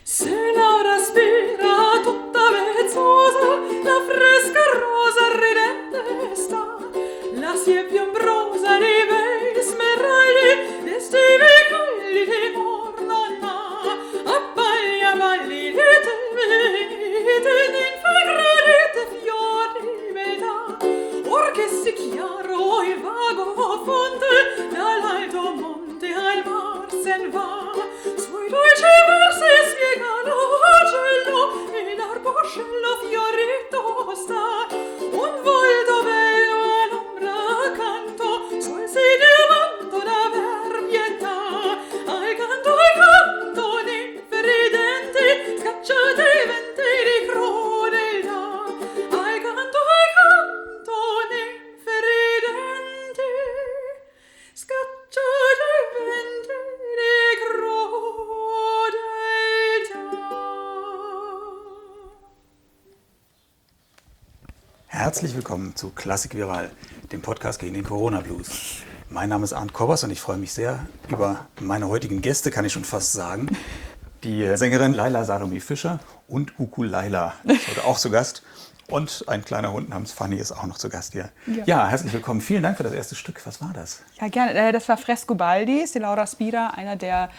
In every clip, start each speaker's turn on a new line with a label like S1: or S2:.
S1: Se Laura spira tutta vezzosa, la fresca rosa ridente sta, la siepe ombrosa di bei smeraldi, d'estivi caldi di mornana, abbaglia balli di te, ninfe fiori veda, or che si chiaro il vago fonte, dall'alto monte al mar sen va, sui dolci versi spiegano cielo e l'arboscello fiorito sta, un volto bello all'ombra accanto, sul sediamento la verbietà, al canto ninfe ridenti, scacciate i venti di crudeltà, al canto ninfe ridenti, scacciate i venti di crudeltà.
S2: Herzlich willkommen zu Klassik Viral, dem Podcast gegen den Corona-Blues. Mein Name ist Arndt Kobbers und ich freue mich sehr über meine heutigen Gäste, kann ich schon fast sagen. Die Sängerin Laila Salome Fischer und Laila ist heute auch zu Gast. Und ein kleiner Hund namens Fanny ist auch noch zu Gast hier. Ja, herzlich willkommen. Vielen Dank für das erste Stück. Was war das?
S3: Ja, gerne. Das war Frescobaldi, Se Laura Spira, einer der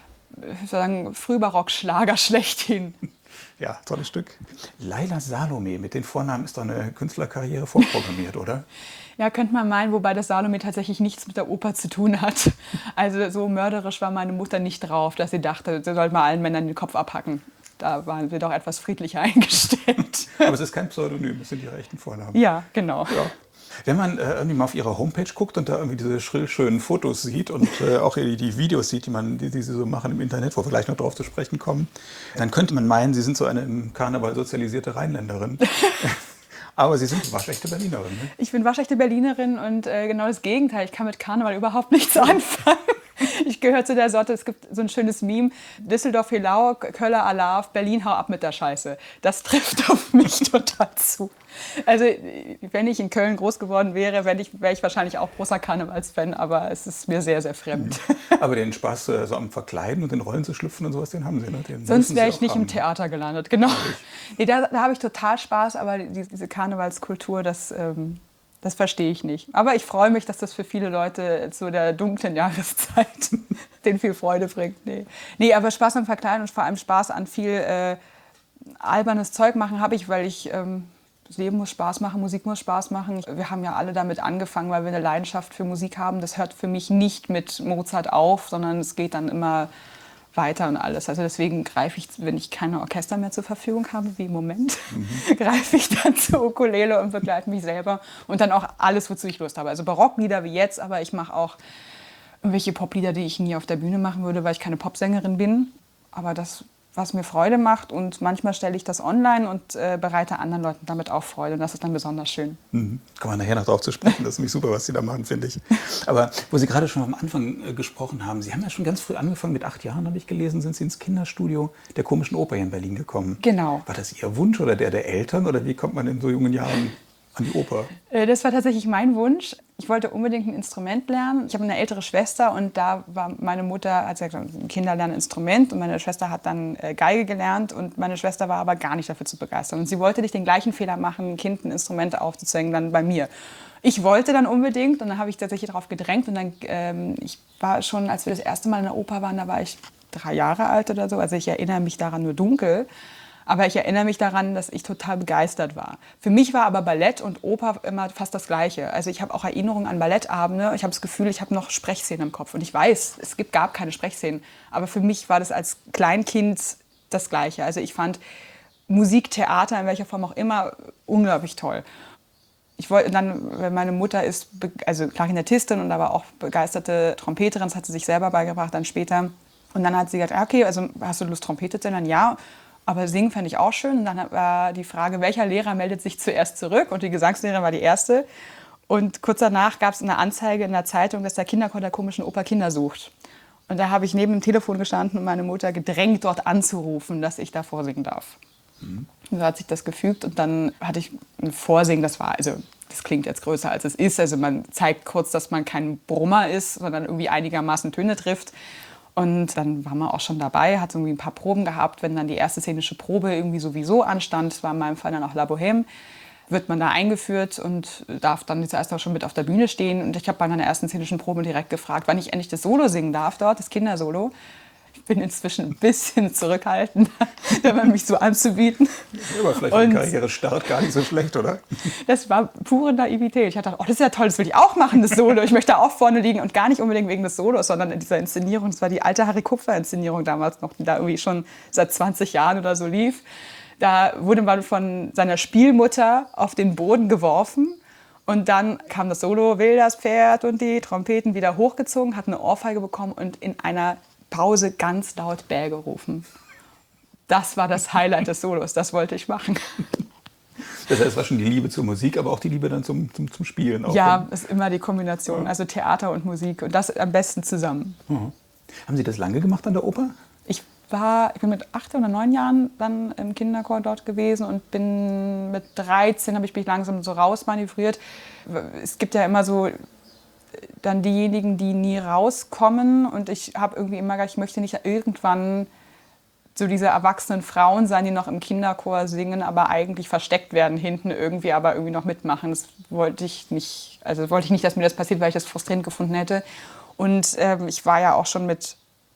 S3: Frühbarock-Schlager schlechthin.
S2: Ja, tolles Stück. Laila Salome, mit den Vornamen ist doch eine Künstlerkarriere vorprogrammiert, oder?
S3: Ja, könnte man meinen, wobei das Salome tatsächlich nichts mit der Oper zu tun hat. Also so mörderisch war meine Mutter nicht drauf, dass sie dachte, sie sollte mal allen Männern den Kopf abhacken. Da waren wir doch etwas friedlicher eingestellt.
S2: Aber es ist kein Pseudonym, es sind ihre echten Vornamen.
S3: Ja, genau.
S2: Ja. Wenn man irgendwie mal auf ihrer Homepage guckt und da irgendwie diese schönen Fotos sieht und auch die Videos sieht, die sie so machen im Internet, wo wir gleich noch drauf zu sprechen kommen, dann könnte man meinen, sie sind so eine im Karneval sozialisierte Rheinländerin. Aber Sie sind waschechte Berlinerin, ne?
S3: Ich bin waschechte Berlinerin und genau das Gegenteil. Ich kann mit Karneval überhaupt nichts anfangen. Ich gehöre zu der Sorte, es gibt so ein schönes Meme, Düsseldorf Helau, Köller Alarv, Berlin hau ab mit der Scheiße. Das trifft auf mich total zu. Also wenn ich in Köln groß geworden wäre, wäre ich wahrscheinlich auch großer Karnevalsfan, aber es ist mir sehr, sehr fremd.
S2: Aber den Spaß so am Verkleiden und in Rollen zu schlüpfen und sowas, den haben Sie, ne?
S3: Sonst wäre ich nicht im Theater gelandet, genau. Nee, da habe ich total Spaß, aber diese Karnevalskultur, das verstehe ich nicht. Aber ich freue mich, dass das für viele Leute zu der dunklen Jahreszeit denen viel Freude bringt. Nee, aber Spaß am Verkleiden und vor allem Spaß an viel albernes Zeug machen habe ich, weil das Leben muss Spaß machen, Musik muss Spaß machen. Wir haben ja alle damit angefangen, weil wir eine Leidenschaft für Musik haben. Das hört für mich nicht mit Mozart auf, sondern es geht dann immer weiter und alles. Also deswegen greife ich, wenn ich keine Orchester mehr zur Verfügung habe, wie im Moment, greife ich dann zur Ukulele und begleite mich selber. Und dann auch alles, wozu ich Lust habe. Also Barocklieder wie jetzt, aber ich mache auch irgendwelche Poplieder, die ich nie auf der Bühne machen würde, weil ich keine Popsängerin bin. Aber das, was mir Freude macht, und manchmal stelle ich das online und bereite anderen Leuten damit auch Freude. Und das ist dann besonders schön.
S2: Mhm. Kann man nachher noch drauf zu sprechen. Das ist nämlich super, was Sie da machen, finde ich. Aber wo Sie gerade schon am Anfang gesprochen haben, Sie haben ja schon ganz früh angefangen, mit 8 Jahren, habe ich gelesen, sind Sie ins Kinderstudio der Komischen Oper hier in Berlin gekommen.
S3: Genau.
S2: War das Ihr Wunsch oder der Eltern? Oder wie kommt man in so jungen Jahren an die Oper?
S3: Das war tatsächlich mein Wunsch. Ich wollte unbedingt ein Instrument lernen. Ich habe eine ältere Schwester und da war meine Mutter, hat gesagt, Kinder lernen Instrument, und meine Schwester hat dann Geige gelernt, und meine Schwester war aber gar nicht dafür zu begeistern. Und sie wollte nicht den gleichen Fehler machen, ein Kind ein Instrument aufzuzwängen, dann bei mir. Ich wollte dann unbedingt, und dann habe ich tatsächlich darauf gedrängt, und dann, ich war schon, als wir das erste Mal in der Oper waren, da war ich 3 Jahre alt oder so, also ich erinnere mich daran nur dunkel. Aber ich erinnere mich daran, dass ich total begeistert war. Für mich war aber Ballett und Oper immer fast das Gleiche. Also ich habe auch Erinnerungen an Ballettabende. Ich habe das Gefühl, ich habe noch Sprechszenen im Kopf. Und ich weiß, es gab keine Sprechszenen. Aber für mich war das als Kleinkind das Gleiche. Also ich fand Musik, Theater, in welcher Form auch immer, unglaublich toll. Ich wollte dann, meine Mutter ist also Klarinettistin und aber auch begeisterte Trompeterin. Das hat sie sich selber beigebracht dann später. Und dann hat sie gesagt, okay, also hast du Lust, Trompete zu lernen? Ja. Aber singen fände ich auch schön. Und dann war die Frage, welcher Lehrer meldet sich zuerst zurück? Und die Gesangslehrerin war die erste. Und kurz danach gab es eine Anzeige in der Zeitung, dass der Kinderchor der Komischen Oper Kinder sucht. Und da habe ich neben dem Telefon gestanden und meine Mutter gedrängt, dort anzurufen, dass ich da vorsingen darf. Mhm. So hat sich das gefügt. Und dann hatte ich ein Vorsingen, das klingt jetzt größer als es ist. Also man zeigt kurz, dass man kein Brummer ist, sondern irgendwie einigermaßen Töne trifft. Und dann war man auch schon dabei, hat irgendwie ein paar Proben gehabt. Wenn dann die erste szenische Probe irgendwie sowieso anstand, das war in meinem Fall dann auch La Bohème, wird man da eingeführt und darf dann zuerst auch schon mit auf der Bühne stehen. Und ich habe bei meiner ersten szenischen Probe direkt gefragt, wann ich endlich das Solo singen darf dort, das Kindersolo. Ich bin inzwischen ein bisschen zurückhaltend, mich so anzubieten.
S2: Aber vielleicht war der Karrierestart gar nicht so schlecht, oder?
S3: Das war pure Naivität. Ich dachte, oh, das ist ja toll, das will ich auch machen, das Solo. Ich möchte auch vorne liegen und gar nicht unbedingt wegen des Solos, sondern in dieser Inszenierung. Das war die alte Harry Kupfer-Inszenierung damals noch, die da irgendwie schon seit 20 Jahren oder so lief. Da wurde man von seiner Spielmutter auf den Boden geworfen. Und dann kam das Solo, will das Pferd und die Trompeten wieder hochgezogen, hat eine Ohrfeige bekommen und in einer Pause ganz laut Bäh gerufen. Das war das Highlight des Solos, das wollte ich machen.
S2: Das heißt, es war schon die Liebe zur Musik, aber auch die Liebe dann zum Spielen. Auch
S3: ja, ist immer die Kombination, also Theater und Musik und das am besten zusammen.
S2: Mhm. Haben Sie das lange gemacht an der Oper?
S3: Ich bin mit 8 oder 9 Jahren dann im Kinderchor dort gewesen und bin mit 13 bin ich langsam so rausmanövriert. Es gibt ja immer so dann diejenigen, die nie rauskommen und ich habe irgendwie immer gedacht, ich möchte nicht irgendwann so diese erwachsenen Frauen sein, die noch im Kinderchor singen, aber eigentlich versteckt werden hinten irgendwie, aber irgendwie noch mitmachen. Das wollte ich nicht, dass mir das passiert, weil ich das frustrierend gefunden hätte. Und ich war ja auch schon mit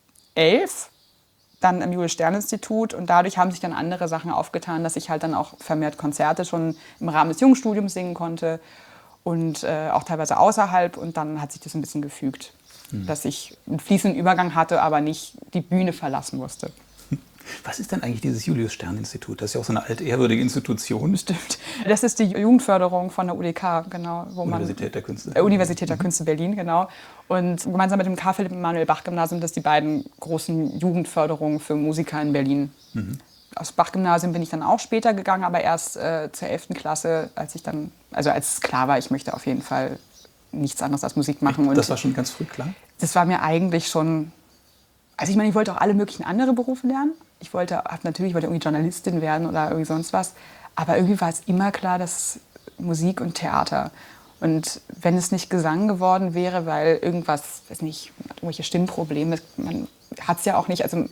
S3: 11 dann im Julius-Stern-Institut und dadurch haben sich dann andere Sachen aufgetan, dass ich halt dann auch vermehrt Konzerte schon im Rahmen des Jungstudiums singen konnte und auch teilweise außerhalb und dann hat sich das ein bisschen gefügt, dass ich einen fließenden Übergang hatte, aber nicht die Bühne verlassen musste.
S2: Was ist denn eigentlich dieses Julius-Stern-Institut? Das ist ja auch so eine altehrwürdige Institution.
S3: Stimmt. Das ist die Jugendförderung von der UDK, genau.
S2: Universität der Künste.
S3: Universität der Künste Berlin, genau. Und gemeinsam mit dem Karl Philipp Emanuel Bach Gymnasium, das sind die beiden großen Jugendförderungen für Musiker in Berlin. Mhm. Aufs Bach-Gymnasium bin ich dann auch später gegangen, aber erst zur 11. Klasse, als es klar war, ich möchte auf jeden Fall nichts anderes als Musik machen. Und
S2: das war schon ganz früh klar?
S3: Das war mir eigentlich schon... Also ich meine, ich wollte auch alle möglichen andere Berufe lernen. Ich wollte irgendwie Journalistin werden oder irgendwie sonst was. Aber irgendwie war es immer klar, dass Musik und Theater. Und wenn es nicht Gesang geworden wäre, weil irgendwelche Stimmprobleme, man hat es ja auch nicht, also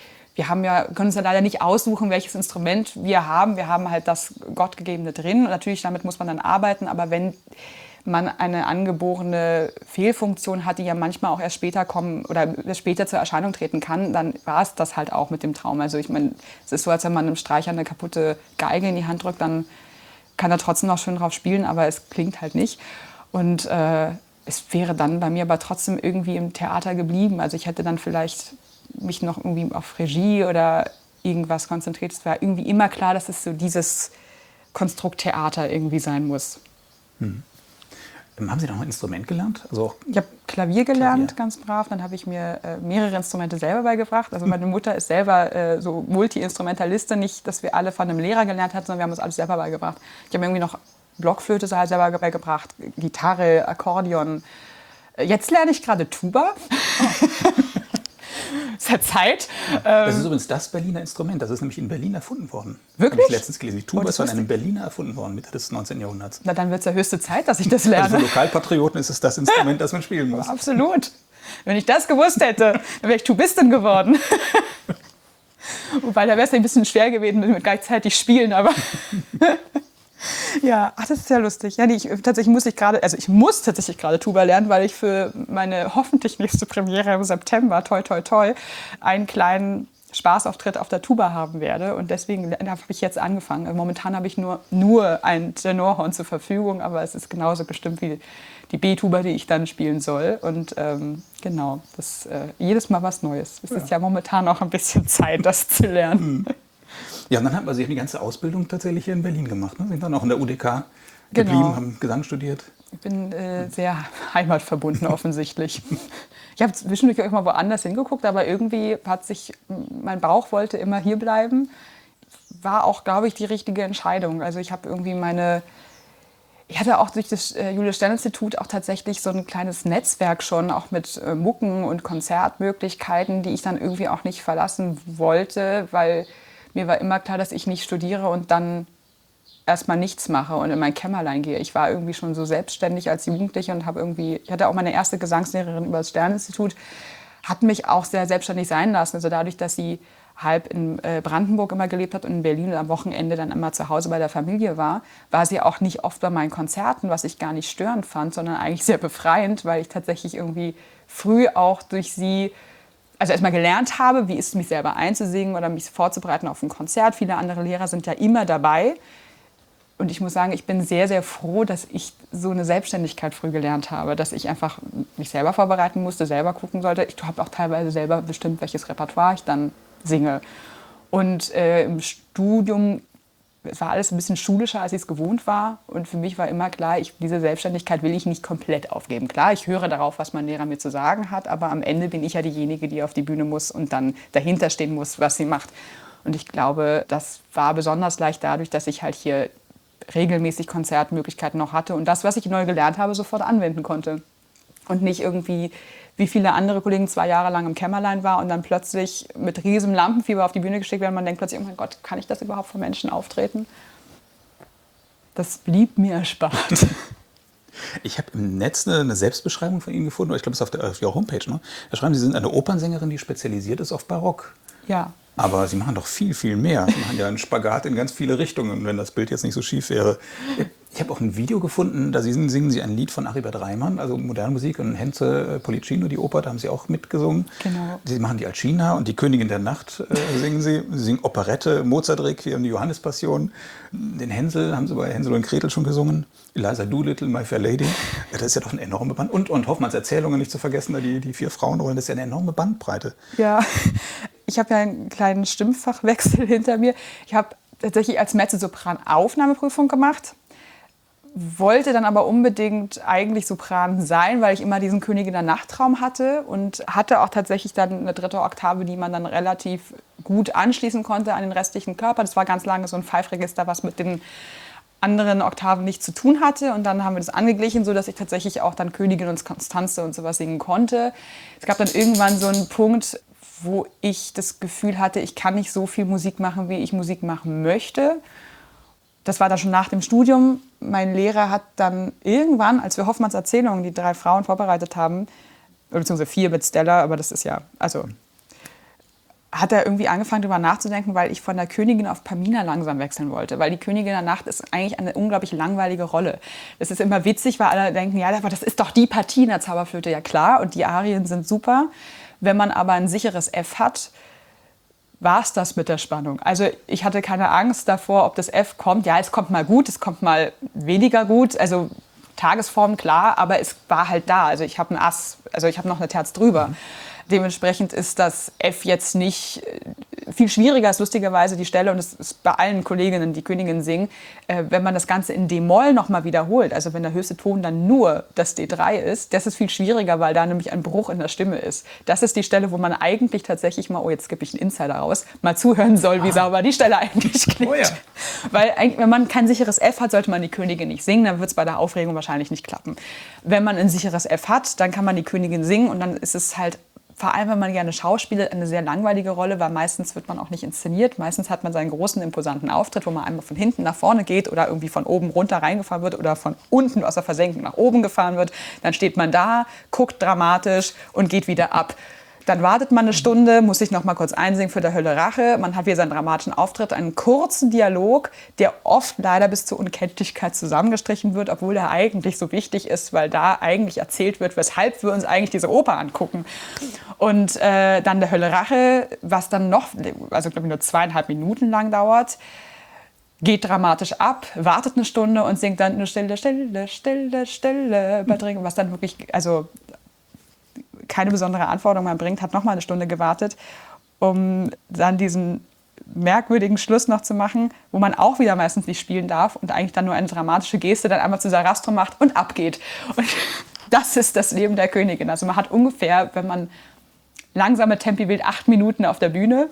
S3: können uns ja leider nicht aussuchen, welches Instrument wir haben. Wir haben halt das Gottgegebene drin und natürlich damit muss man dann arbeiten, aber wenn man eine angeborene Fehlfunktion hat, die ja manchmal auch erst später kommen oder später zur Erscheinung treten kann, dann war es das halt auch mit dem Traum. Also ich meine, es ist so, als wenn man einem Streicher eine kaputte Geige in die Hand drückt, dann kann er trotzdem noch schön drauf spielen, aber es klingt halt nicht. Und es wäre dann bei mir aber trotzdem irgendwie im Theater geblieben. Also ich hätte dann vielleicht mich noch irgendwie auf Regie oder irgendwas konzentriert. Es war irgendwie immer klar, dass es so dieses Konstrukt Theater irgendwie sein muss.
S2: Hm. Haben Sie noch ein Instrument gelernt?
S3: Ich habe Klavier gelernt, ganz brav. Dann habe ich mir mehrere Instrumente selber beigebracht. Also meine Mutter ist selber so Multi-Instrumentalistin. Nicht, dass wir alle von einem Lehrer gelernt hatten, sondern wir haben uns alles selber beigebracht. Ich habe mir irgendwie noch Blockflöte selber beigebracht, Gitarre, Akkordeon. Jetzt lerne ich gerade Tuba. Seit Zeit.
S2: Das ist übrigens das Berliner Instrument. Das ist nämlich in Berlin erfunden worden.
S3: Wirklich?
S2: Habe ich letztens gelesen. Die Tuba ist von einem Berliner erfunden worden, Mitte des 19. Jahrhunderts.
S3: Na, dann wird es ja höchste Zeit, dass ich das lerne.
S2: Also für Lokalpatrioten ist es das Instrument, das man spielen muss.
S3: Absolut. Wenn ich das gewusst hätte, dann wäre ich Tubistin geworden. Wobei, da wäre es ein bisschen schwer gewesen mit gleichzeitig spielen, aber... Ja, das ist ja lustig. Ja, ich muss tatsächlich gerade Tuba lernen, weil ich für meine hoffentlich nächste Premiere im September, toi toi toi, einen kleinen Spaßauftritt auf der Tuba haben werde. Und deswegen habe ich jetzt angefangen. Momentan habe ich nur ein Tenorhorn zur Verfügung, aber es ist genauso bestimmt wie die B-Tuba, die ich dann spielen soll. Und genau, das jedes Mal was Neues. Es ist ja momentan auch ein bisschen Zeit, das zu lernen.
S2: Ja, und dann haben Sie die ganze Ausbildung tatsächlich hier in Berlin gemacht. Ne? Sind dann auch in der UDK geblieben, haben Gesang studiert.
S3: Ich bin sehr heimatverbunden offensichtlich. Ich habe zwischendurch auch mal woanders hingeguckt, aber irgendwie mein Bauch wollte immer hier bleiben. War auch, glaube ich, die richtige Entscheidung. Also ich hatte auch durch das Julius-Stern-Institut auch tatsächlich so ein kleines Netzwerk schon, auch mit Mucken und Konzertmöglichkeiten, die ich dann irgendwie auch nicht verlassen wollte, weil mir war immer klar, dass ich nicht studiere und dann erstmal nichts mache und in mein Kämmerlein gehe. Ich war irgendwie schon so selbstständig als Jugendliche und ich hatte auch meine erste Gesangslehrerin über das Sterninstitut, hat mich auch sehr selbstständig sein lassen. Also dadurch, dass sie halb in Brandenburg immer gelebt hat und in Berlin und am Wochenende dann immer zu Hause bei der Familie war sie auch nicht oft bei meinen Konzerten, was ich gar nicht störend fand, sondern eigentlich sehr befreiend, weil ich tatsächlich irgendwie früh auch durch sie, also erstmal gelernt habe, wie ist es, mich selber einzusingen oder mich vorzubereiten auf ein Konzert. Viele andere Lehrer sind ja immer dabei. Und ich muss sagen, ich bin sehr, sehr froh, dass ich so eine Selbstständigkeit früh gelernt habe, dass ich einfach mich selber vorbereiten musste, selber gucken sollte. Ich habe auch teilweise selber bestimmt, welches Repertoire ich dann singe. Und im Studium, es war alles ein bisschen schulischer, als ich es gewohnt war. Und für mich war immer klar, diese Selbstständigkeit will ich nicht komplett aufgeben. Klar, ich höre darauf, was mein Lehrer mir zu sagen hat, aber am Ende bin ich ja diejenige, die auf die Bühne muss und dann dahinter stehen muss, was sie macht. Und ich glaube, das war besonders leicht dadurch, dass ich halt hier regelmäßig Konzertmöglichkeiten noch hatte und das, was ich neu gelernt habe, sofort anwenden konnte. Und nicht irgendwie, wie viele andere Kollegen 2 Jahre lang im Kämmerlein war und dann plötzlich mit riesigem Lampenfieber auf die Bühne geschickt werden. Man denkt plötzlich, oh mein Gott, kann ich das überhaupt vor Menschen auftreten? Das blieb mir erspart.
S2: Ich habe im Netz eine Selbstbeschreibung von Ihnen gefunden, ich glaube, es ist auf Ihrer Homepage. Ne? Da schreiben Sie, Sie sind eine Opernsängerin, die spezialisiert ist auf Barock.
S3: Ja.
S2: Aber Sie machen doch viel, viel mehr. Sie machen ja einen Spagat in ganz viele Richtungen, wenn das Bild jetzt nicht so schief wäre. Ich habe auch ein Video gefunden, da singen Sie ein Lied von Aribert Reimann, also moderne Musik, und Henze Policino, die Oper, da haben Sie auch mitgesungen.
S3: Genau.
S2: Sie machen die Alcina und die Königin der Nacht singen Sie. Sie singen Operette, Mozart-Requiem, die Johannespassion. Den Hänsel haben Sie bei Hänsel und Gretel schon gesungen. Eliza Doolittle, My Fair Lady. Ja, das ist ja doch eine enorme Bandbreite. Und Hoffmanns Erzählungen nicht zu vergessen, die 4 Frauenrollen, das ist ja eine enorme Bandbreite.
S3: Ja, ich habe ja einen kleinen Stimmfachwechsel hinter mir. Ich habe tatsächlich als Mezzosopran Aufnahmeprüfung gemacht, wollte dann aber unbedingt eigentlich Sopran sein, weil ich immer diesen Königin der Nacht-Traum hatte und hatte auch tatsächlich dann eine 3. Oktave, die man dann relativ gut anschließen konnte an den restlichen Körper. Das war ganz lange so ein Pfeifregister, was mit den anderen Oktaven nichts zu tun hatte. Und dann haben wir das angeglichen, sodass ich tatsächlich auch dann Königin und Konstanze und sowas singen konnte. Es gab dann irgendwann so einen Punkt, wo ich das Gefühl hatte, ich kann nicht so viel Musik machen, wie ich Musik machen möchte. Das war dann schon nach dem Studium. Mein Lehrer hat dann irgendwann, als wir Hoffmanns Erzählungen, die 3 Frauen vorbereitet haben, beziehungsweise 4 mit Stella, aber das ist ja, also hat er irgendwie angefangen, darüber nachzudenken, weil ich von der Königin auf Pamina langsam wechseln wollte. Weil die Königin der Nacht ist eigentlich eine unglaublich langweilige Rolle. Es ist immer witzig, weil alle denken, ja, aber das ist doch die Partie in der Zauberflöte. Ja klar, und die Arien sind super. Wenn man aber ein sicheres F hat, war es das mit der Spannung. Also ich hatte keine Angst davor, ob das F kommt. Ja, es kommt mal gut, es kommt mal weniger gut. Also Tagesform, klar, aber es war halt da. Also ich habe ein Ass, also ich habe noch eine Terz drüber. Dementsprechend ist das F jetzt nicht viel schwieriger, ist lustigerweise die Stelle, und es ist bei allen Kolleginnen, die Königinnen singen, wenn man das Ganze in D-Moll nochmal wiederholt, also wenn der höchste Ton dann nur das D3 ist, das ist viel schwieriger, weil da nämlich ein Bruch in der Stimme ist. Das ist die Stelle, wo man eigentlich tatsächlich mal, oh, jetzt gebe ich einen Insider raus, mal zuhören soll, wie sauber die Stelle eigentlich klingt.
S2: Oh ja.
S3: Weil wenn man kein sicheres F hat, sollte man die Königin nicht singen, dann wird es bei der Aufregung wahrscheinlich nicht klappen. Wenn man ein sicheres F hat, dann kann man die Königin singen und dann ist es halt, vor allem, wenn man gerne schauspielt, eine sehr langweilige Rolle, weil meistens wird man auch nicht inszeniert. Meistens hat man seinen großen, imposanten Auftritt, wo man einmal von hinten nach vorne geht oder irgendwie von oben runter reingefahren wird oder von unten aus der Versenkung nach oben gefahren wird. Dann steht man da, guckt dramatisch und geht wieder ab. Dann wartet man eine Stunde, muss sich noch mal kurz einsingen für der Hölle Rache. Man hat wieder seinen dramatischen Auftritt, einen kurzen Dialog, der oft leider bis zur Unkenntlichkeit zusammengestrichen wird, obwohl er eigentlich so wichtig ist, weil da eigentlich erzählt wird, weshalb wir uns eigentlich diese Oper angucken. Und dann der Hölle Rache, was dann noch, also glaube ich nur 2,5 Minuten lang dauert, geht dramatisch ab, wartet eine Stunde und singt dann nur Stille, Stille, Stille, Stille, was dann wirklich, also keine besondere Anforderung man bringt, hat noch mal eine Stunde gewartet, um dann diesen merkwürdigen Schluss noch zu machen, wo man auch wieder meistens nicht spielen darf und eigentlich dann nur eine dramatische Geste dann einmal zu Sarastro macht und abgeht. Und das ist das Leben der Königin. Also man hat ungefähr, wenn man langsame Tempi wählt, 8 Minuten auf der Bühne.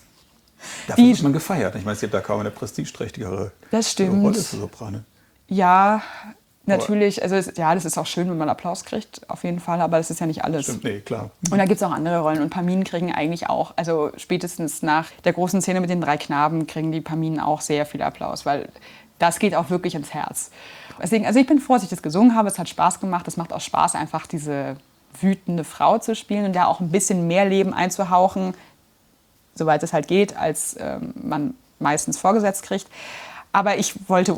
S2: Dafür wird man gefeiert. Ich meine, es gibt da kaum eine prestigeträchtigere Rolle für Soprane.
S3: Ja, natürlich, also das ist auch schön, wenn man Applaus kriegt, auf jeden Fall, aber das ist ja nicht alles.
S2: Stimmt, nee, klar.
S3: Und da gibt es auch andere Rollen und Paminen kriegen eigentlich auch, also spätestens nach der großen Szene mit den 3 Knaben kriegen die Paminen auch sehr viel Applaus, weil das geht auch wirklich ins Herz. Deswegen, also ich bin froh, dass ich das gesungen habe, es hat Spaß gemacht, es macht auch Spaß, einfach diese wütende Frau zu spielen und da auch ein bisschen mehr Leben einzuhauchen, soweit es halt geht, als man meistens vorgesetzt kriegt. Aber ich wollte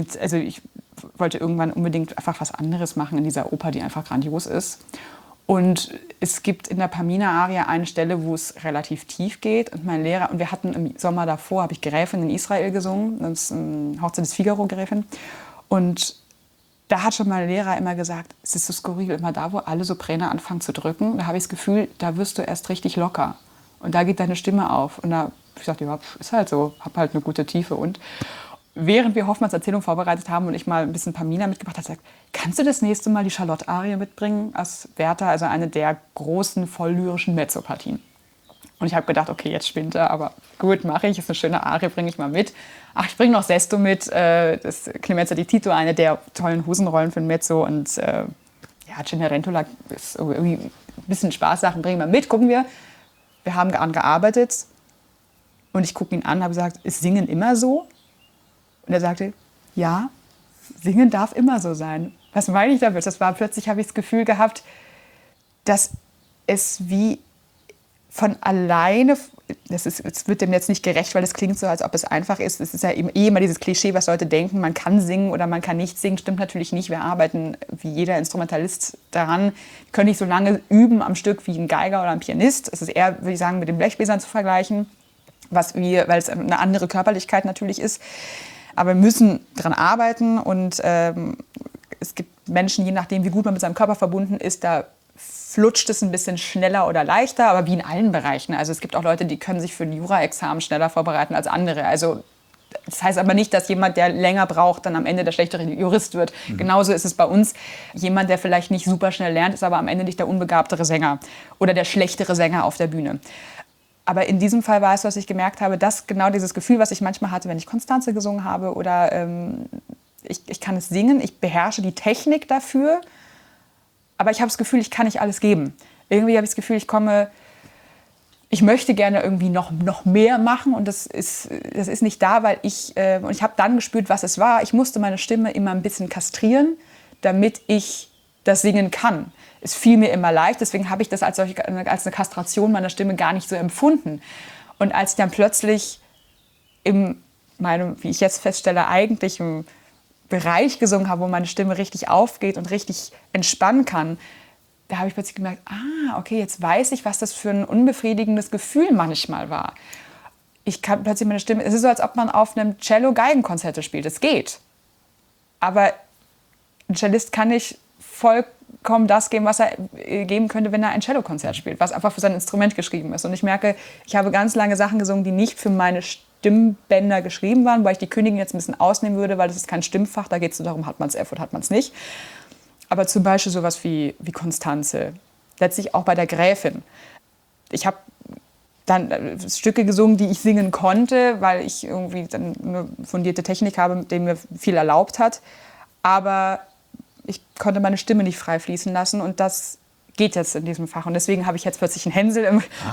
S3: irgendwann unbedingt einfach was anderes machen in dieser Oper, die einfach grandios ist. Und es gibt in der Pamina-Arie eine Stelle, wo es relativ tief geht. Und mein Lehrer, und wir hatten im Sommer davor, habe ich Gräfin in Israel gesungen, das ist Hochzeit des Figaro Gräfin. Und da hat schon mein Lehrer immer gesagt, es ist so skurril, immer da, wo alle Sopräne anfangen zu drücken, da habe ich das Gefühl, da wirst du erst richtig locker. Und da geht deine Stimme auf. Und da habe ich gesagt, ja, ist halt so, habe halt eine gute Tiefe. Und während wir Hoffmanns Erzählung vorbereitet haben und ich mal ein bisschen Pamina mitgebracht habe, gesagt, kannst du das nächste Mal die Charlotte-Arie mitbringen aus Werther, also eine der großen volllyrischen Mezzopartien? Und ich habe gedacht, okay, jetzt spinnt er, aber gut, mache ich, ist eine schöne Arie, bringe ich mal mit. Ach, ich bringe noch Sesto mit, das Clemenza di Tito, eine der tollen Husenrollen für ein Mezzo. Und ja, Cenerentola ist irgendwie ein bisschen Spaßsachen, bringe ich mal mit, gucken wir. Wir haben daran gearbeitet und ich gucke ihn an und habe gesagt, ist Singen immer so? Und er sagte, ja, Singen darf immer so sein. Was meine ich damit? Das war plötzlich, habe ich das Gefühl gehabt, dass es wie von alleine, es wird dem jetzt nicht gerecht, weil es klingt so, als ob es einfach ist. Es ist ja immer dieses Klischee, was Leute denken, man kann singen oder man kann nicht singen. Stimmt natürlich nicht. Wir arbeiten wie jeder Instrumentalist daran. Wir können nicht so lange üben am Stück wie ein Geiger oder ein Pianist. Es ist eher, würde ich sagen, mit den Blechbläsern zu vergleichen, weil es eine andere Körperlichkeit natürlich ist. Aber wir müssen daran arbeiten und es gibt Menschen, je nachdem, wie gut man mit seinem Körper verbunden ist, da flutscht es ein bisschen schneller oder leichter, aber wie in allen Bereichen. Also es gibt auch Leute, die können sich für ein Jura-Examen schneller vorbereiten als andere. Also das heißt aber nicht, dass jemand, der länger braucht, dann am Ende der schlechtere Jurist wird. Genauso ist es bei uns. Jemand, der vielleicht nicht super schnell lernt, ist aber am Ende nicht der unbegabtere Sänger oder der schlechtere Sänger auf der Bühne. Aber in diesem Fall war es, was ich gemerkt habe, dass genau dieses Gefühl, was ich manchmal hatte, wenn ich Constanze gesungen habe oder ich kann es singen, ich beherrsche die Technik dafür, aber ich habe das Gefühl, ich kann nicht alles geben. Irgendwie habe ich das Gefühl, ich möchte gerne irgendwie noch mehr machen und das ist nicht da, weil und ich habe dann gespürt, was es war. Ich musste meine Stimme immer ein bisschen kastrieren, damit ich das singen kann. Es fiel mir immer leicht, deswegen habe ich das als eine Kastration meiner Stimme gar nicht so empfunden. Und als ich dann plötzlich in meinem, wie ich jetzt feststelle, eigentlichen Bereich gesungen habe, wo meine Stimme richtig aufgeht und richtig entspannen kann, da habe ich plötzlich gemerkt, okay, jetzt weiß ich, was das für ein unbefriedigendes Gefühl manchmal war. Ich kann plötzlich meine Stimme, es ist so, als ob man auf einem Cello-Geigenkonzert spielt. Es geht. Aber ein Cellist kann nicht vollkommen das geben, was er geben könnte, wenn er ein Cellokonzert spielt, was einfach für sein Instrument geschrieben ist. Und ich merke, ich habe ganz lange Sachen gesungen, die nicht für meine Stimmbänder geschrieben waren, weil ich die Königin jetzt ein bisschen ausnehmen würde, weil das ist kein Stimmfach, da geht es so darum, hat man es F oder hat man es nicht. Aber zum Beispiel sowas wie Constanze, letztlich auch bei der Gräfin. Ich habe dann Stücke gesungen, die ich singen konnte, weil ich irgendwie dann eine fundierte Technik habe, mit der mir viel erlaubt hat. Aber ich konnte meine Stimme nicht frei fließen lassen und das geht jetzt in diesem Fach. Und deswegen habe ich jetzt plötzlich einen Hänsel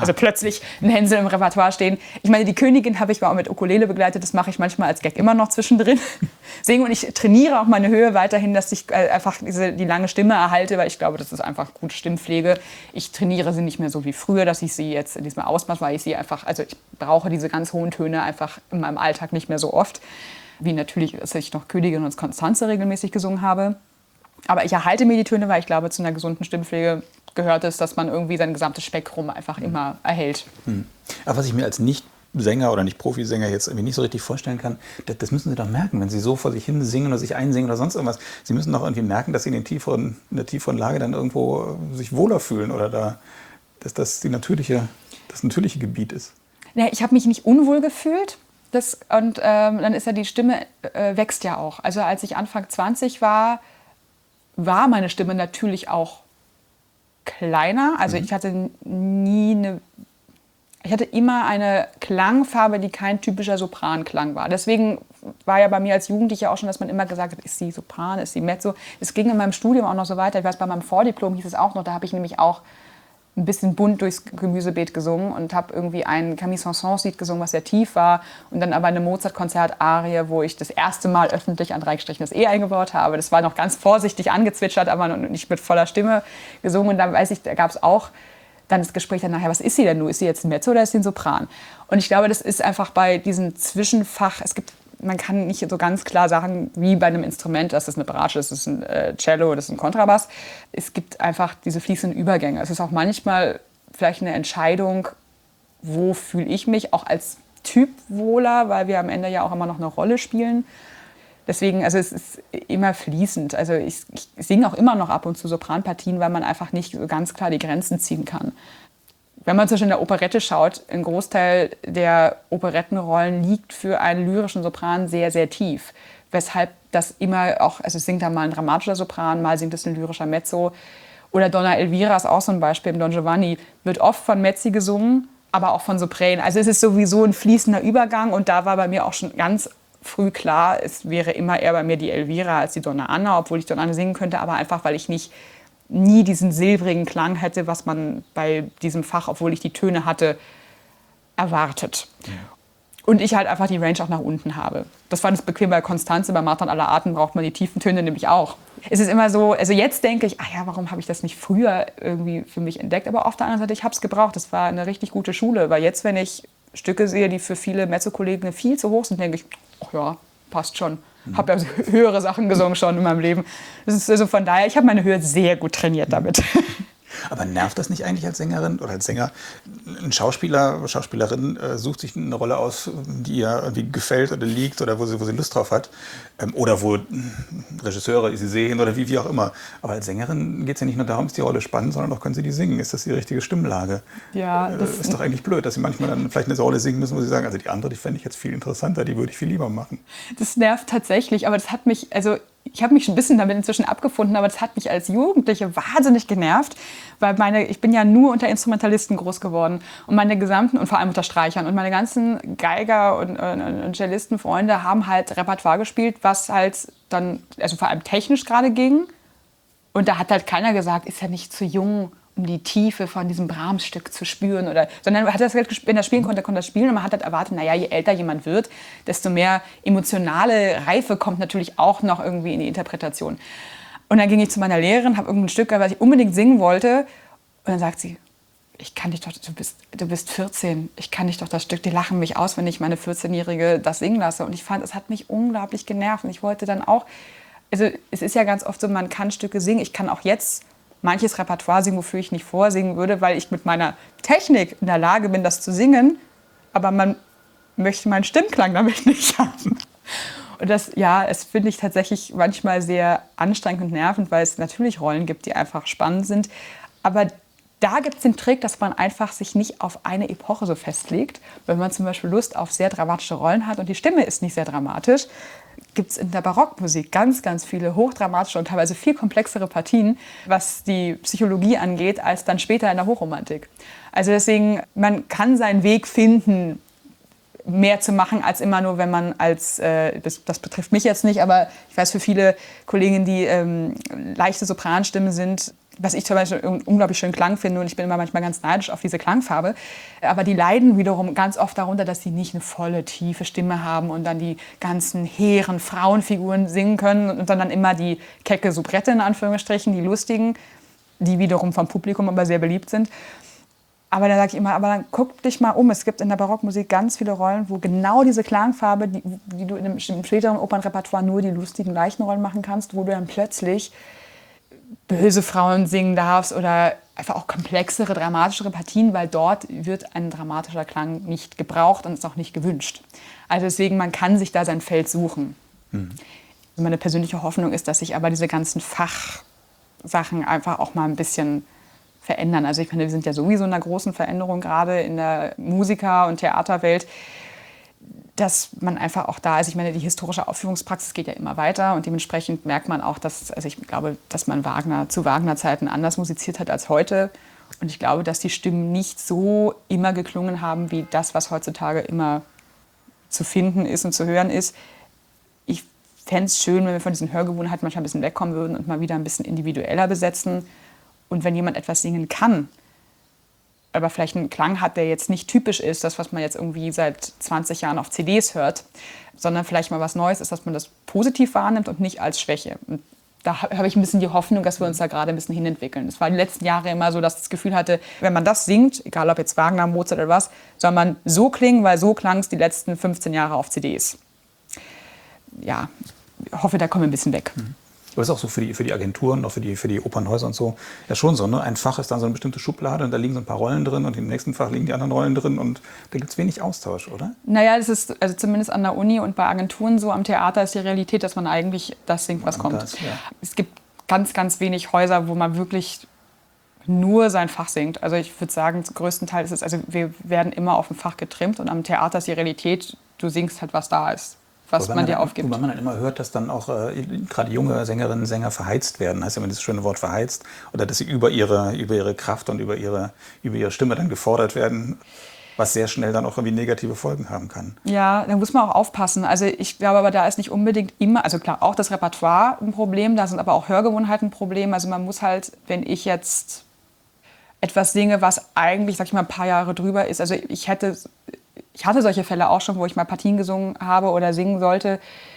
S3: im Repertoire stehen. Ich meine, die Königin habe ich mal auch mit Ukulele begleitet. Das mache ich manchmal als Gag immer noch zwischendrin. Singen und ich trainiere auch meine Höhe weiterhin, dass ich einfach die lange Stimme erhalte, weil ich glaube, das ist einfach gute Stimmpflege. Ich trainiere sie nicht mehr so wie früher, dass ich sie jetzt in diesem Ausmaß, weil ich sie einfach, also ich brauche diese ganz hohen Töne einfach in meinem Alltag nicht mehr so oft, wie natürlich, als ich noch Königin und Constanze regelmäßig gesungen habe. Aber ich erhalte mir die Töne, weil ich glaube, zu einer gesunden Stimmpflege gehört es, dass man irgendwie sein gesamtes Spektrum einfach immer erhält.
S2: Aber was ich mir als Nicht-Sänger oder Nicht-Profisänger jetzt irgendwie nicht so richtig vorstellen kann, das müssen Sie doch merken, wenn Sie so vor sich hin singen oder sich einsingen oder sonst irgendwas. Sie müssen doch irgendwie merken, dass Sie in der tieferen Lage dann irgendwo sich wohler fühlen oder dass das das natürliche Gebiet ist.
S3: Ja, ich habe mich nicht unwohl gefühlt. Dann ist ja die Stimme wächst ja auch. Also als ich Anfang 20 war meine Stimme natürlich auch kleiner. Also ich hatte immer eine Klangfarbe, die kein typischer Sopranklang war. Deswegen war ja bei mir als Jugendliche auch schon, dass man immer gesagt hat, ist sie Sopran, ist sie Mezzo. Es ging in meinem Studium auch noch so weiter. Ich weiß, bei meinem Vordiplom hieß es auch noch, da habe ich nämlich auch ein bisschen bunt durchs Gemüsebeet gesungen und habe irgendwie ein Camille Saint-Saëns-Lied gesungen, was sehr tief war. Und dann aber eine Mozart-Konzert-Arie, wo ich das erste Mal öffentlich an 3 Strichen das E eingebaut habe. Das war noch ganz vorsichtig angezwitschert, aber nicht mit voller Stimme gesungen. Und dann weiß ich, da gab es auch dann das Gespräch dann nachher, was ist sie denn nun? Ist sie jetzt ein Mezzo oder ist sie ein Sopran? Und ich glaube, das ist einfach bei diesem Zwischenfach, man kann nicht so ganz klar sagen, wie bei einem Instrument, das ist eine Bratsche, das ist ein Cello, das ist ein Kontrabass. Es gibt einfach diese fließenden Übergänge. Es ist auch manchmal vielleicht eine Entscheidung, wo fühle ich mich auch als Typ wohler, weil wir am Ende ja auch immer noch eine Rolle spielen. Deswegen, also es ist immer fließend. Also ich singe auch immer noch ab und zu Sopranpartien, weil man einfach nicht so ganz klar die Grenzen ziehen kann. Wenn man zum Beispiel in der Operette schaut, ein Großteil der Operettenrollen liegt für einen lyrischen Sopran sehr, sehr tief. Weshalb das immer auch, also es singt dann mal ein dramatischer Sopran, mal singt es ein lyrischer Mezzo. Oder Donna Elvira ist auch so ein Beispiel, im Don Giovanni wird oft von Mezzi gesungen, aber auch von Sopränen. Also es ist sowieso ein fließender Übergang und da war bei mir auch schon ganz früh klar, es wäre immer eher bei mir die Elvira als die Donna Anna, obwohl ich Donna Anna singen könnte, aber einfach, weil ich nie diesen silbrigen Klang hätte, was man bei diesem Fach, obwohl ich die Töne hatte, erwartet. Ja. Und ich halt einfach die Range auch nach unten habe. Das war das bequem bei Constanze, bei Martha und aller Arten braucht man die tiefen Töne nämlich auch. Es ist immer so, also jetzt denke ich, warum habe ich das nicht früher irgendwie für mich entdeckt? Aber auf der anderen Seite, ich habe es gebraucht. Das war eine richtig gute Schule, weil jetzt, wenn ich Stücke sehe, die für viele Mezzo-Kollegen viel zu hoch sind, denke ich, ach ja, passt schon. Habe ja höhere Sachen gesungen schon in meinem Leben. Das ist also von daher, ich habe meine Höhe sehr gut trainiert damit.
S2: Aber nervt das nicht eigentlich als Sängerin oder als Sänger? Ein Schauspieler, Schauspielerin sucht sich eine Rolle aus, die ihr irgendwie gefällt oder liegt oder wo sie Lust drauf hat. Oder wo Regisseure sie sehen oder wie auch immer. Aber als Sängerin geht es ja nicht nur darum, ist die Rolle spannend, sondern auch können sie die singen. Ist das die richtige Stimmlage? Ja, das ist doch eigentlich blöd, dass sie manchmal dann vielleicht eine Rolle singen müssen, wo sie sagen, also die andere, die fände ich jetzt viel interessanter, die würde ich viel lieber machen.
S3: Das nervt tatsächlich, aber das hat mich, also ich habe mich ein bisschen damit inzwischen abgefunden, aber das hat mich als Jugendliche wahnsinnig genervt, weil ich bin ja nur unter Instrumentalisten groß geworden und meine gesamten, und vor allem unter Streichern, und meine ganzen Geiger und Cellistenfreunde haben halt Repertoire gespielt, was halt dann, also vor allem technisch gerade ging. Und da hat halt keiner gesagt, ist ja nicht zu jung, um die Tiefe von diesem Brahms-Stück zu spüren. Sondern man hat das, wenn er spielen konnte, konnte er spielen. Und man hat halt erwartet, naja, je älter jemand wird, desto mehr emotionale Reife kommt natürlich auch noch irgendwie in die Interpretation. Und dann ging ich zu meiner Lehrerin, habe irgendein Stück, was ich unbedingt singen wollte. Und dann sagt sie, ich kann dich doch, du bist 14, ich kann dich doch das Stück, die lachen mich aus, wenn ich meine 14-Jährige das singen lasse. Und ich fand, es hat mich unglaublich genervt. Und ich wollte dann auch, also es ist ja ganz oft so, man kann Stücke singen. Ich kann auch jetzt manches Repertoire singen, wofür ich nicht vorsingen würde, weil ich mit meiner Technik in der Lage bin, das zu singen. Aber man möchte meinen Stimmklang damit nicht haben. Und das finde ich tatsächlich manchmal sehr anstrengend und nervend, weil es natürlich Rollen gibt, die einfach spannend sind. Aber da gibt es den Trick, dass man einfach sich nicht auf eine Epoche so festlegt. Wenn man zum Beispiel Lust auf sehr dramatische Rollen hat und die Stimme ist nicht sehr dramatisch, gibt es in der Barockmusik ganz, ganz viele hochdramatische und teilweise viel komplexere Partien, was die Psychologie angeht, als dann später in der Hochromantik. Also deswegen, man kann seinen Weg finden, mehr zu machen, als immer nur, wenn man das betrifft mich jetzt nicht, aber ich weiß für viele Kolleginnen, die leichte Sopranstimmen sind, was ich zum Beispiel einen unglaublich schönen Klang finde und ich bin immer manchmal ganz neidisch auf diese Klangfarbe. Aber die leiden wiederum ganz oft darunter, dass sie nicht eine volle, tiefe Stimme haben und dann die ganzen hehren Frauenfiguren singen können und dann immer die kecke Soubrette in Anführungsstrichen, die lustigen, die wiederum vom Publikum aber sehr beliebt sind. Aber da sage ich immer, aber dann guck dich mal um. Es gibt in der Barockmusik ganz viele Rollen, wo genau diese Klangfarbe, die du in einem späteren Opernrepertoire nur die lustigen, leichten Rollen machen kannst, wo du dann plötzlich böse Frauen singen darfst oder einfach auch komplexere, dramatischere Partien, weil dort wird ein dramatischer Klang nicht gebraucht und ist auch nicht gewünscht. Also deswegen, man kann sich da sein Feld suchen. Mhm. Meine persönliche Hoffnung ist, dass sich aber diese ganzen Fachsachen einfach auch mal ein bisschen verändern. Also ich meine, wir sind ja sowieso in einer großen Veränderung gerade in der Musiker- und Theaterwelt, dass man einfach auch da ist. Ich meine, die historische Aufführungspraxis geht ja immer weiter und dementsprechend merkt man auch, also ich glaube, dass man zu Wagner-Zeiten anders musiziert hat als heute. Und ich glaube, dass die Stimmen nicht so immer geklungen haben, wie das, was heutzutage immer zu finden ist und zu hören ist. Ich fände es schön, wenn wir von diesen Hörgewohnheiten manchmal ein bisschen wegkommen würden und mal wieder ein bisschen individueller besetzen. Und wenn jemand etwas singen kann, aber vielleicht einen Klang hat, der jetzt nicht typisch ist, das, was man jetzt irgendwie seit 20 Jahren auf CDs hört, sondern vielleicht mal was Neues ist, dass man das positiv wahrnimmt und nicht als Schwäche. Und da habe ich ein bisschen die Hoffnung, dass wir uns da gerade ein bisschen hinentwickeln. Es war die letzten Jahre immer so, dass ich das Gefühl hatte, wenn man das singt, egal ob jetzt Wagner, Mozart oder was, soll man so klingen, weil so klang es die letzten 15 Jahre auf CDs. Ja, ich hoffe, da kommen wir ein bisschen weg.
S2: Aber es ist auch so für die Agenturen, auch für die Opernhäuser und so, ja schon so, ne? Ein Fach ist dann so eine bestimmte Schublade und da liegen so ein paar Rollen drin und im nächsten Fach liegen die anderen Rollen drin und da gibt es wenig Austausch, oder?
S3: Naja, das ist also zumindest an der Uni und bei Agenturen so. Am Theater ist die Realität, dass man eigentlich das singt, was kommt. Es gibt ganz, ganz wenig Häuser, wo man wirklich nur sein Fach singt. Also ich würde sagen, zum größten Teil ist es, also wir werden immer auf ein Fach getrimmt und am Theater ist die Realität, du singst halt, was da ist, was man dir aufgibt.
S2: Wobei man dann immer hört, dass dann auch gerade junge Sängerinnen und Sänger verheizt werden, heißt ja immer das schöne Wort verheizt, oder dass sie über ihre Kraft und über ihre Stimme dann gefordert werden, was sehr schnell dann auch irgendwie negative Folgen haben kann.
S3: Ja, da muss man auch aufpassen. Also ich glaube aber, da ist nicht unbedingt immer, also klar, auch das Repertoire ein Problem, da sind aber auch Hörgewohnheiten ein Problem. Also man muss halt, wenn ich jetzt etwas singe, was eigentlich, sag ich mal, ein paar Jahre drüber ist, also ich hatte solche Fälle auch schon, wo ich mal Partien gesungen habe oder singen sollte,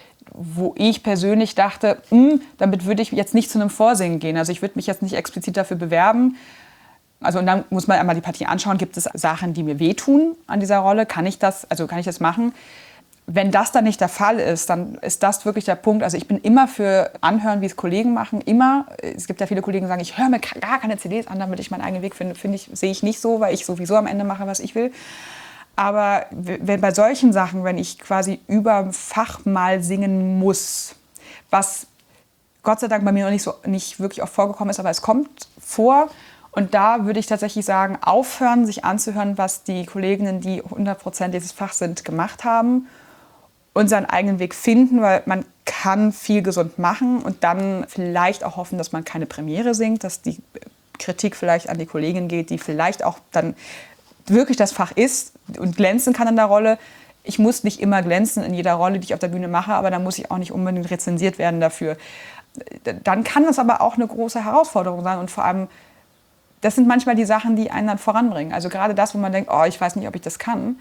S3: wo ich persönlich dachte, damit würde ich jetzt nicht zu einem Vorsingen gehen. Also ich würde mich jetzt nicht explizit dafür bewerben. Also und dann muss man einmal die Partie anschauen, gibt es Sachen, die mir wehtun an dieser Rolle? Kann ich das machen? Wenn das dann nicht der Fall ist, dann ist das wirklich der Punkt. Also ich bin immer für Anhören, wie es Kollegen machen, immer. Es gibt ja viele Kollegen, die sagen, ich höre mir gar keine CDs an, damit ich meinen eigenen Weg finde. Sehe ich nicht so, weil ich sowieso am Ende mache, was ich will. Aber wenn bei solchen Sachen, wenn ich quasi über ein Fach mal singen muss, was Gott sei Dank bei mir noch nicht wirklich oft vorgekommen ist, aber es kommt vor. Und da würde ich tatsächlich sagen, aufhören, sich anzuhören, was die Kolleginnen, die 100% dieses Fachs sind, gemacht haben und seinen eigenen Weg finden, weil man kann viel gesund machen und dann vielleicht auch hoffen, dass man keine Premiere singt, dass die Kritik vielleicht an die Kollegin geht, die vielleicht auch dann wirklich das Fach ist und glänzen kann in der Rolle. Ich muss nicht immer glänzen in jeder Rolle, die ich auf der Bühne mache, aber dann muss ich auch nicht unbedingt rezensiert werden dafür. Dann kann das aber auch eine große Herausforderung sein und vor allem, das sind manchmal die Sachen, die einen dann voranbringen. Also gerade das, wo man denkt, oh, ich weiß nicht, ob ich das kann.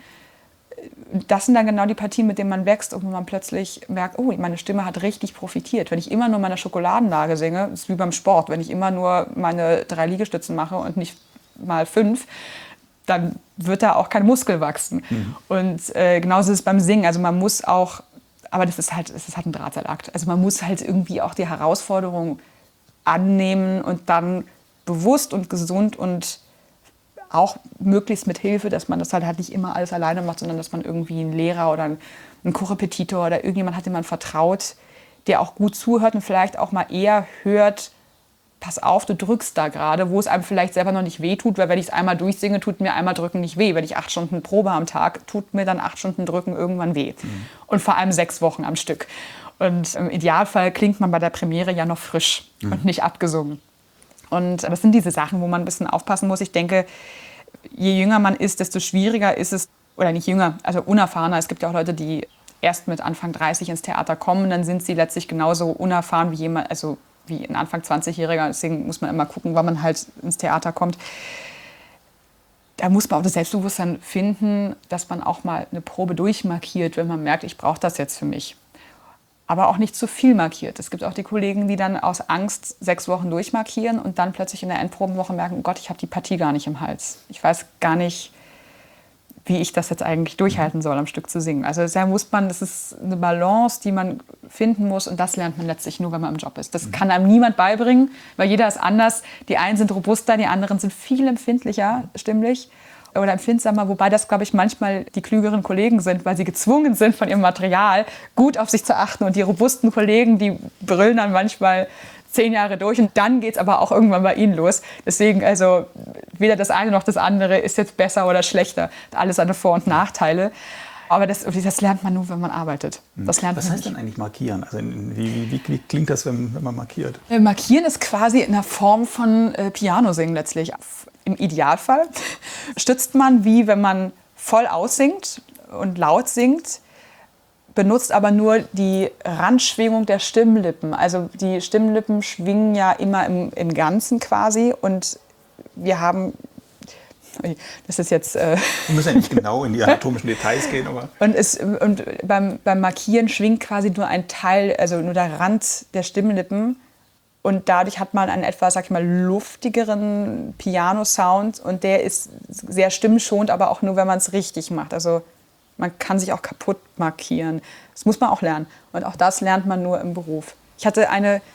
S3: Das sind dann genau die Partien, mit denen man wächst und wo man plötzlich merkt, oh, meine Stimme hat richtig profitiert. Wenn ich immer nur meine Schokoladenlage singe, ist wie beim Sport. Wenn ich immer nur meine 3 Liegestützen mache und nicht mal 5, dann wird da auch kein Muskel wachsen. Und genauso ist es beim Singen. Also man muss auch, aber es ist halt ein Drahtseilakt. Also man muss halt irgendwie auch die Herausforderung annehmen und dann bewusst und gesund und auch möglichst mit Hilfe, dass man das halt nicht immer alles alleine macht, sondern dass man irgendwie einen Lehrer oder einen Korrepetitor oder irgendjemand hat, dem man vertraut, der auch gut zuhört und vielleicht auch mal eher hört, pass auf, du drückst da gerade, wo es einem vielleicht selber noch nicht weh tut, weil wenn ich es einmal durchsinge, tut mir einmal drücken nicht weh. Wenn ich 8 Stunden Probe am Tag, tut mir dann 8 Stunden drücken irgendwann weh. Und vor allem 6 Wochen am Stück. Und im Idealfall klingt man bei der Premiere ja noch frisch und nicht abgesungen. Und das sind diese Sachen, wo man ein bisschen aufpassen muss. Ich denke, je jünger man ist, desto schwieriger ist es, oder nicht jünger, also unerfahrener. Es gibt ja auch Leute, die erst mit Anfang 30 ins Theater kommen, dann sind sie letztlich genauso unerfahren wie jemand, also wie ein Anfang 20-Jähriger. Deswegen muss man immer gucken, wann man halt ins Theater kommt. Da muss man auch das Selbstbewusstsein finden, dass man auch mal eine Probe durchmarkiert, wenn man merkt, ich brauche das jetzt für mich. Aber auch nicht zu viel markiert. Es gibt auch die Kollegen, die dann aus Angst 6 Wochen durchmarkieren und dann plötzlich in der Endprobenwoche merken, oh Gott, ich habe die Partie gar nicht im Hals. Ich weiß gar nicht, wie ich das jetzt eigentlich durchhalten soll, am Stück zu singen. Also das ist eine Balance, die man finden muss und das lernt man letztlich nur, wenn man im Job ist. Das kann einem niemand beibringen, weil jeder ist anders. Die einen sind robuster, die anderen sind viel empfindlicher stimmlich oder empfindsamer, wobei das, glaube ich, manchmal die klügeren Kollegen sind, weil sie gezwungen sind, von ihrem Material gut auf sich zu achten. Und die robusten Kollegen, die brüllen dann manchmal 10 Jahre durch und dann geht es aber auch irgendwann bei ihnen los. Deswegen, also weder das eine noch das andere ist jetzt besser oder schlechter. Alles seine Vor- und Nachteile. Aber das lernt man nur, wenn man arbeitet.
S2: Was heißt denn eigentlich markieren? Also wie klingt das, wenn man markiert?
S3: Markieren ist quasi in der Form von Piano-Singen letztlich. Im Idealfall stützt man, wie wenn man voll aussingt und laut singt, benutzt aber nur die Randschwingung der Stimmlippen. Also die Stimmlippen schwingen ja immer im Ganzen quasi und wir haben Das ist jetzt...
S2: Wir müssen ja nicht genau in die anatomischen Details gehen, aber...
S3: Und beim Markieren schwingt quasi nur ein Teil, also nur der Rand der Stimmlippen. Und dadurch hat man einen etwas, sag ich mal, luftigeren Piano-Sound. Und der ist sehr stimmschonend, aber auch nur, wenn man es richtig macht. Also man kann sich auch kaputt markieren. Das muss man auch lernen. Und auch das lernt man nur im Beruf. Ich habe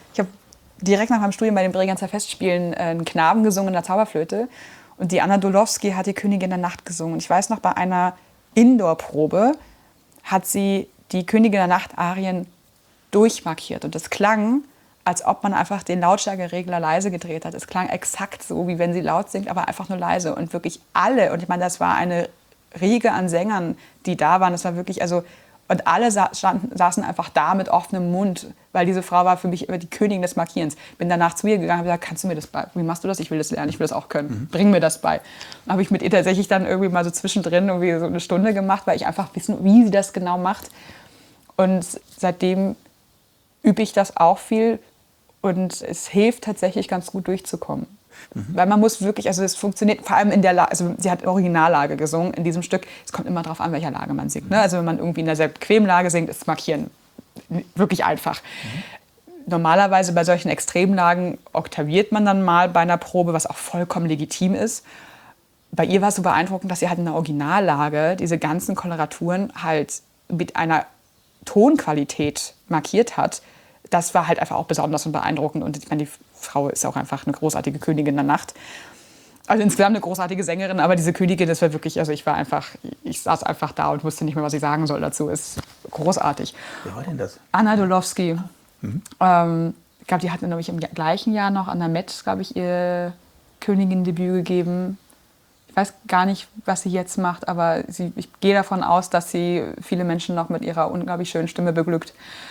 S3: direkt nach meinem Studium bei den Bregenzer Festspielen einen Knaben gesungen in der Zauberflöte. Und die Anna Dolowski hat die Königin der Nacht gesungen. Und ich weiß noch, bei einer Indoor-Probe hat sie die Königin der Nacht-Arien durchmarkiert. Und das klang, als ob man einfach den Lautstärkeregler leise gedreht hat. Es klang exakt so, wie wenn sie laut singt, aber einfach nur leise. Und wirklich alle, und ich meine, das war eine Riege an Sängern, die da waren. Das war wirklich, also, und alle saßen einfach da mit offenem Mund, weil diese Frau war für mich immer die Königin des Markierens. Bin danach zu ihr gegangen und habe gesagt, kannst du mir das bei? Wie machst du das? Ich will das lernen, ich will das auch können. Bring mir das bei. Dann habe ich mit ihr tatsächlich dann irgendwie mal so zwischendrin irgendwie so eine Stunde gemacht, weil ich einfach wissen, wie sie das genau macht. Und seitdem übe ich das auch viel und es hilft tatsächlich ganz gut durchzukommen. Weil man muss wirklich, also es funktioniert vor allem in der Lage, also sie hat Originallage gesungen in diesem Stück. Es kommt immer darauf an, welcher Lage man singt. Ne? Also wenn man irgendwie in der sehr bequemen Lage singt, ist Markieren wirklich einfach. Normalerweise bei solchen Extremlagen oktaviert man dann mal bei einer Probe, was auch vollkommen legitim ist. Bei ihr war es so beeindruckend, dass sie halt in der Originallage diese ganzen Koloraturen halt mit einer Tonqualität markiert hat. Das war halt einfach auch besonders und beeindruckend. Und ich meine, die Frau ist auch einfach eine großartige Königin der Nacht. Also insgesamt eine großartige Sängerin, aber diese Königin, das war wirklich, also ich saß einfach da und wusste nicht mehr, was ich sagen soll dazu. Ist großartig.
S2: Wer war denn das?
S3: Anna Dolowski. Ich glaube, die hat nämlich im gleichen Jahr noch an der Met, glaube ich, ihr Königin-Debüt gegeben. Ich weiß gar nicht, was sie jetzt macht, aber ich gehe davon aus, dass sie viele Menschen noch mit ihrer unglaublich schönen Stimme beglückt.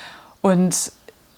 S3: Und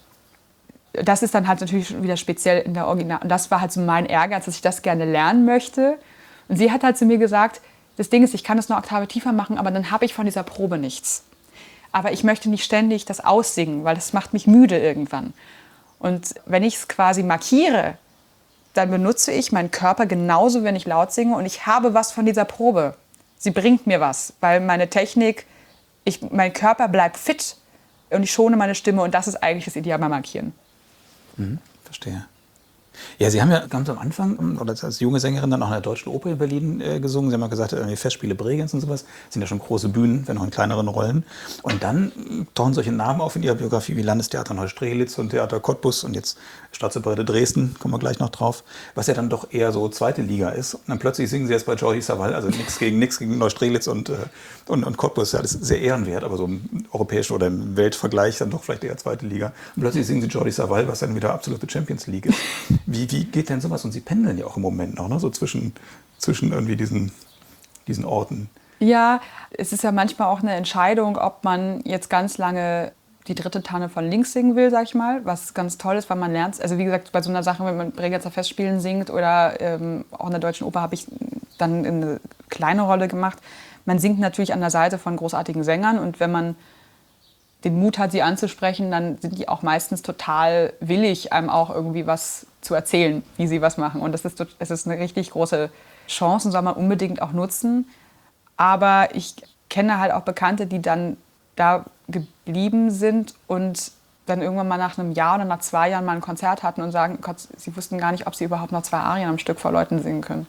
S3: das ist dann halt natürlich schon wieder speziell in der Original. Und das war halt so mein Ehrgeiz, dass ich das gerne lernen möchte. Und sie hat halt zu mir gesagt, das Ding ist, ich kann das eine Oktave tiefer machen, aber dann habe ich von dieser Probe nichts. Aber ich möchte nicht ständig das aussingen, weil das macht mich müde irgendwann. Und wenn ich es quasi markiere, dann benutze ich meinen Körper genauso, wenn ich laut singe. Und ich habe was von dieser Probe. Sie bringt mir was, weil meine Technik, mein Körper bleibt fit und ich schone meine Stimme. Und das ist eigentlich das Ideal beim Markieren.
S2: Verstehe. Ja, Sie haben ja ganz am Anfang, oder als junge Sängerin, dann auch in der Deutschen Oper in Berlin gesungen. Sie haben ja gesagt, die Festspiele Bregenz und sowas sind ja schon große Bühnen, wenn auch in kleineren Rollen. Und dann tauchen solche Namen auf in Ihrer Biografie wie Landestheater Neustrelitz und Theater Cottbus und jetzt Staatsoper Dresden, kommen wir gleich noch drauf, was ja dann doch eher so zweite Liga ist. Und dann plötzlich singen Sie jetzt bei Jordi Savall, also nichts gegen Neustrelitz und Cottbus, ja, das ist sehr ehrenwert, aber so im europäischen oder im Weltvergleich dann doch vielleicht eher zweite Liga. Und plötzlich singen Sie Jordi Savall, was dann wieder absolute Champions League ist. Wie geht denn sowas? Und Sie pendeln ja auch im Moment noch, ne? So zwischen irgendwie diesen Orten.
S3: Ja, es ist ja manchmal auch eine Entscheidung, ob man jetzt ganz lange die dritte Tanne von links singen will, sag ich mal, was ganz toll ist, weil man lernt, also wie gesagt, bei so einer Sache, wenn man Bregenzer Festspielen singt oder auch in der Deutschen Oper habe ich dann eine kleine Rolle gemacht. Man singt natürlich an der Seite von großartigen Sängern und wenn man den Mut hat, sie anzusprechen, dann sind die auch meistens total willig, einem auch irgendwie was zu erzählen, wie sie was machen. Und das ist eine richtig große Chance und soll man unbedingt auch nutzen. Aber ich kenne halt auch Bekannte, die dann da geblieben sind und dann irgendwann mal nach einem Jahr oder nach 2 Jahren mal ein Konzert hatten und sagen, Gott, sie wussten gar nicht, ob sie überhaupt noch 2 Arien am Stück vor Leuten singen können.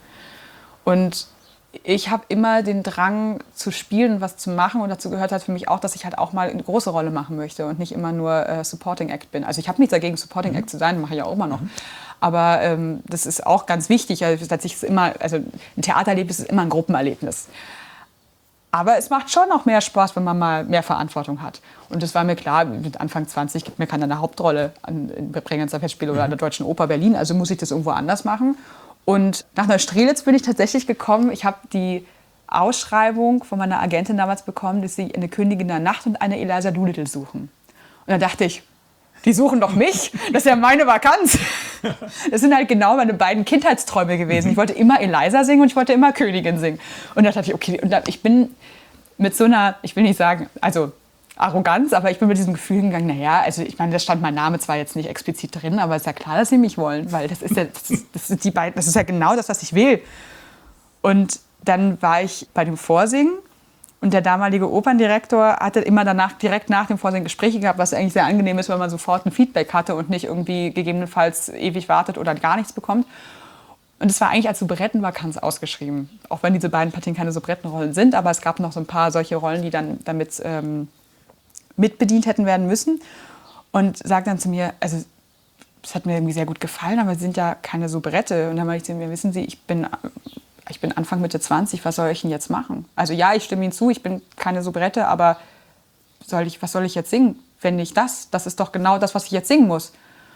S3: Und ich habe immer den Drang zu spielen und was zu machen und dazu gehört halt für mich auch, dass ich halt auch mal eine große Rolle machen möchte und nicht immer nur Supporting Act bin. Also ich habe nichts dagegen, Supporting Act zu sein, mache ich ja auch immer noch. Aber das ist auch ganz wichtig. Also ein Theatererlebnis ist immer ein Gruppenerlebnis. Aber es macht schon noch mehr Spaß, wenn man mal mehr Verantwortung hat. Und das war mir klar, mit Anfang 20 gibt mir keiner eine Hauptrolle in Bregenzer Festspiele oder an der Deutschen Oper Berlin, also muss ich das irgendwo anders machen. Und nach Neustrelitz bin ich tatsächlich gekommen. Ich habe die Ausschreibung von meiner Agentin damals bekommen, dass sie eine Königin der Nacht und eine Eliza Doolittle suchen. Und dann dachte ich, die suchen doch mich, das ist ja meine Vakanz. Das sind halt genau meine beiden Kindheitsträume gewesen. Ich wollte immer Eliza singen und ich wollte immer Königin singen. Und da dachte ich, okay, und ich bin mit so einer, ich will nicht sagen, also Arroganz, aber ich bin mit diesem Gefühl gegangen, naja, also ich meine, da stand mein Name zwar jetzt nicht explizit drin, aber es ist ja klar, dass sie mich wollen, weil das ist ja genau das, was ich will. Und dann war ich bei dem Vorsingen und der damalige Operndirektor hatte immer danach, direkt nach dem Vorsingen Gespräche gehabt, was eigentlich sehr angenehm ist, weil man sofort ein Feedback hatte und nicht irgendwie gegebenenfalls ewig wartet oder gar nichts bekommt. Und es war eigentlich als Soubrette-Vakanz ausgeschrieben, auch wenn diese beiden Partien keine Soubrettenrollen sind, aber es gab noch so ein paar solche Rollen, die dann damit mitbedient hätten werden müssen. Und sagt dann zu mir, also es hat mir irgendwie sehr gut gefallen, aber Sie sind ja keine Soubrette. Und dann meinte ich zu mir, wissen Sie, ich bin Anfang Mitte 20, was soll ich denn jetzt machen? Also ja, ich stimme Ihnen zu, ich bin keine Soubrette, aber was soll ich jetzt singen, wenn nicht das? Das ist doch genau das, was ich jetzt singen muss.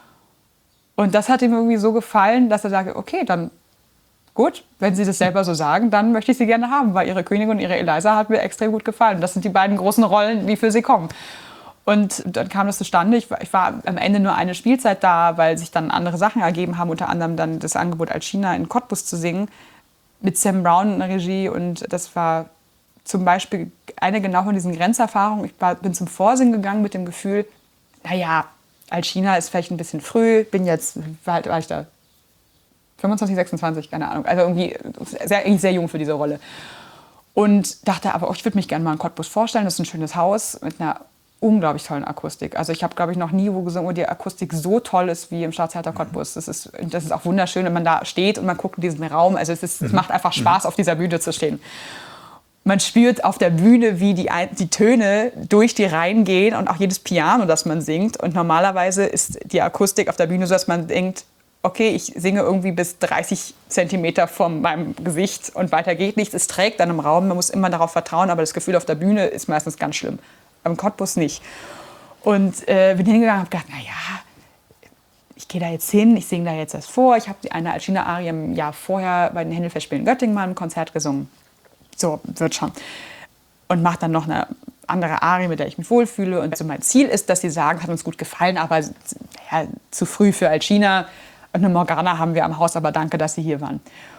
S3: Und das hat ihm irgendwie so gefallen, dass er sagte, okay, dann gut, wenn Sie das selber so sagen, dann möchte ich Sie gerne haben, weil Ihre Königin und Ihre Eliza hat mir extrem gut gefallen. Das sind die beiden großen Rollen, die für Sie kommen. Und dann kam das zustande. Ich war am Ende nur eine Spielzeit da, weil sich dann andere Sachen ergeben haben, unter anderem dann das Angebot, Alcina in Cottbus zu singen, mit Sam Brown in der Regie. Und das war zum Beispiel eine genau von diesen Grenzerfahrungen. Ich bin zum Vorsingen gegangen mit dem Gefühl, naja, Alcina ist vielleicht ein bisschen früh, war ich da 25, 26, keine Ahnung. Also irgendwie sehr jung für diese Rolle. Und dachte aber, ich würde mich gerne mal in Cottbus vorstellen. Das ist ein schönes Haus mit einer unglaublich tollen Akustik. Also ich habe, glaube ich, noch nie wo gesungen, wo die Akustik so toll ist wie im Staatstheater Cottbus. Das ist auch wunderschön, wenn man da steht und man guckt in diesen Raum. Also es macht einfach Spaß, auf dieser Bühne zu stehen. Man spürt auf der Bühne, wie die Töne durch die Reihen gehen und auch jedes Piano, das man singt. Und normalerweise ist die Akustik auf der Bühne so, dass man denkt, okay, ich singe irgendwie bis 30 Zentimeter von meinem Gesicht und weiter geht nichts. Es trägt dann im Raum, man muss immer darauf vertrauen, aber das Gefühl auf der Bühne ist meistens ganz schlimm. Am Cottbus nicht. Und bin hingegangen und habe gedacht, naja, ich gehe da jetzt hin, ich singe da jetzt erst vor. Ich habe eine Alcina-Arie im Jahr vorher bei den Händelfestspielen Göttingen mal im Konzert gesungen. So, wird schon. Und mache dann noch eine andere Arie, mit der ich mich wohlfühle. Und also mein Ziel ist, dass sie sagen, hat uns gut gefallen, aber ja, zu früh für Alcina. Und eine Morgana haben wir am Haus, aber danke, dass Sie hier waren.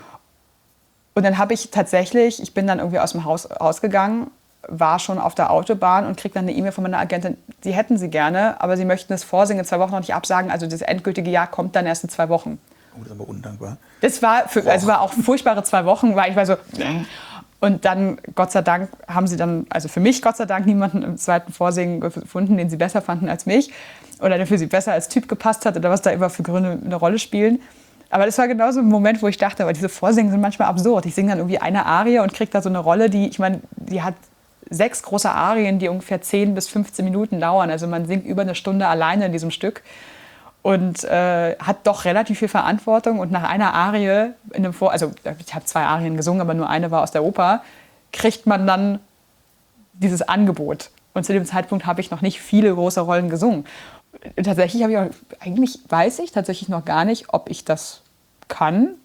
S3: Und dann habe ich tatsächlich, ich bin dann irgendwie aus dem Haus rausgegangen, war schon auf der Autobahn und kriege dann eine E-Mail von meiner Agentin, sie hätten sie gerne, aber sie möchten das Vorsingen in 2 Wochen noch nicht absagen. Also das endgültige Ja kommt dann erst in 2 Wochen.
S2: Oh, das ist aber undankbar.
S3: Das war auch furchtbare 2 Wochen, weil ich war so... Und dann, Gott sei Dank, haben sie dann, also für mich Gott sei Dank, niemanden im zweiten Vorsingen gefunden, den sie besser fanden als mich. Oder der für sie besser als Typ gepasst hat oder was da immer für Gründe eine Rolle spielen. Aber das war genauso ein Moment, wo ich dachte, aber diese Vorsingen sind manchmal absurd. Ich singe dann irgendwie eine Arie und kriege da so eine Rolle, die hat 6 große Arien, die ungefähr 10 bis 15 Minuten dauern. Also man singt über eine Stunde alleine in diesem Stück. Und hat doch relativ viel Verantwortung. Und nach einer Arie, also ich habe 2 Arien gesungen, aber nur eine war aus der Oper, kriegt man dann dieses Angebot. Und zu dem Zeitpunkt habe ich noch nicht viele große Rollen gesungen. Tatsächlich weiß ich tatsächlich noch gar nicht, ob ich das kann.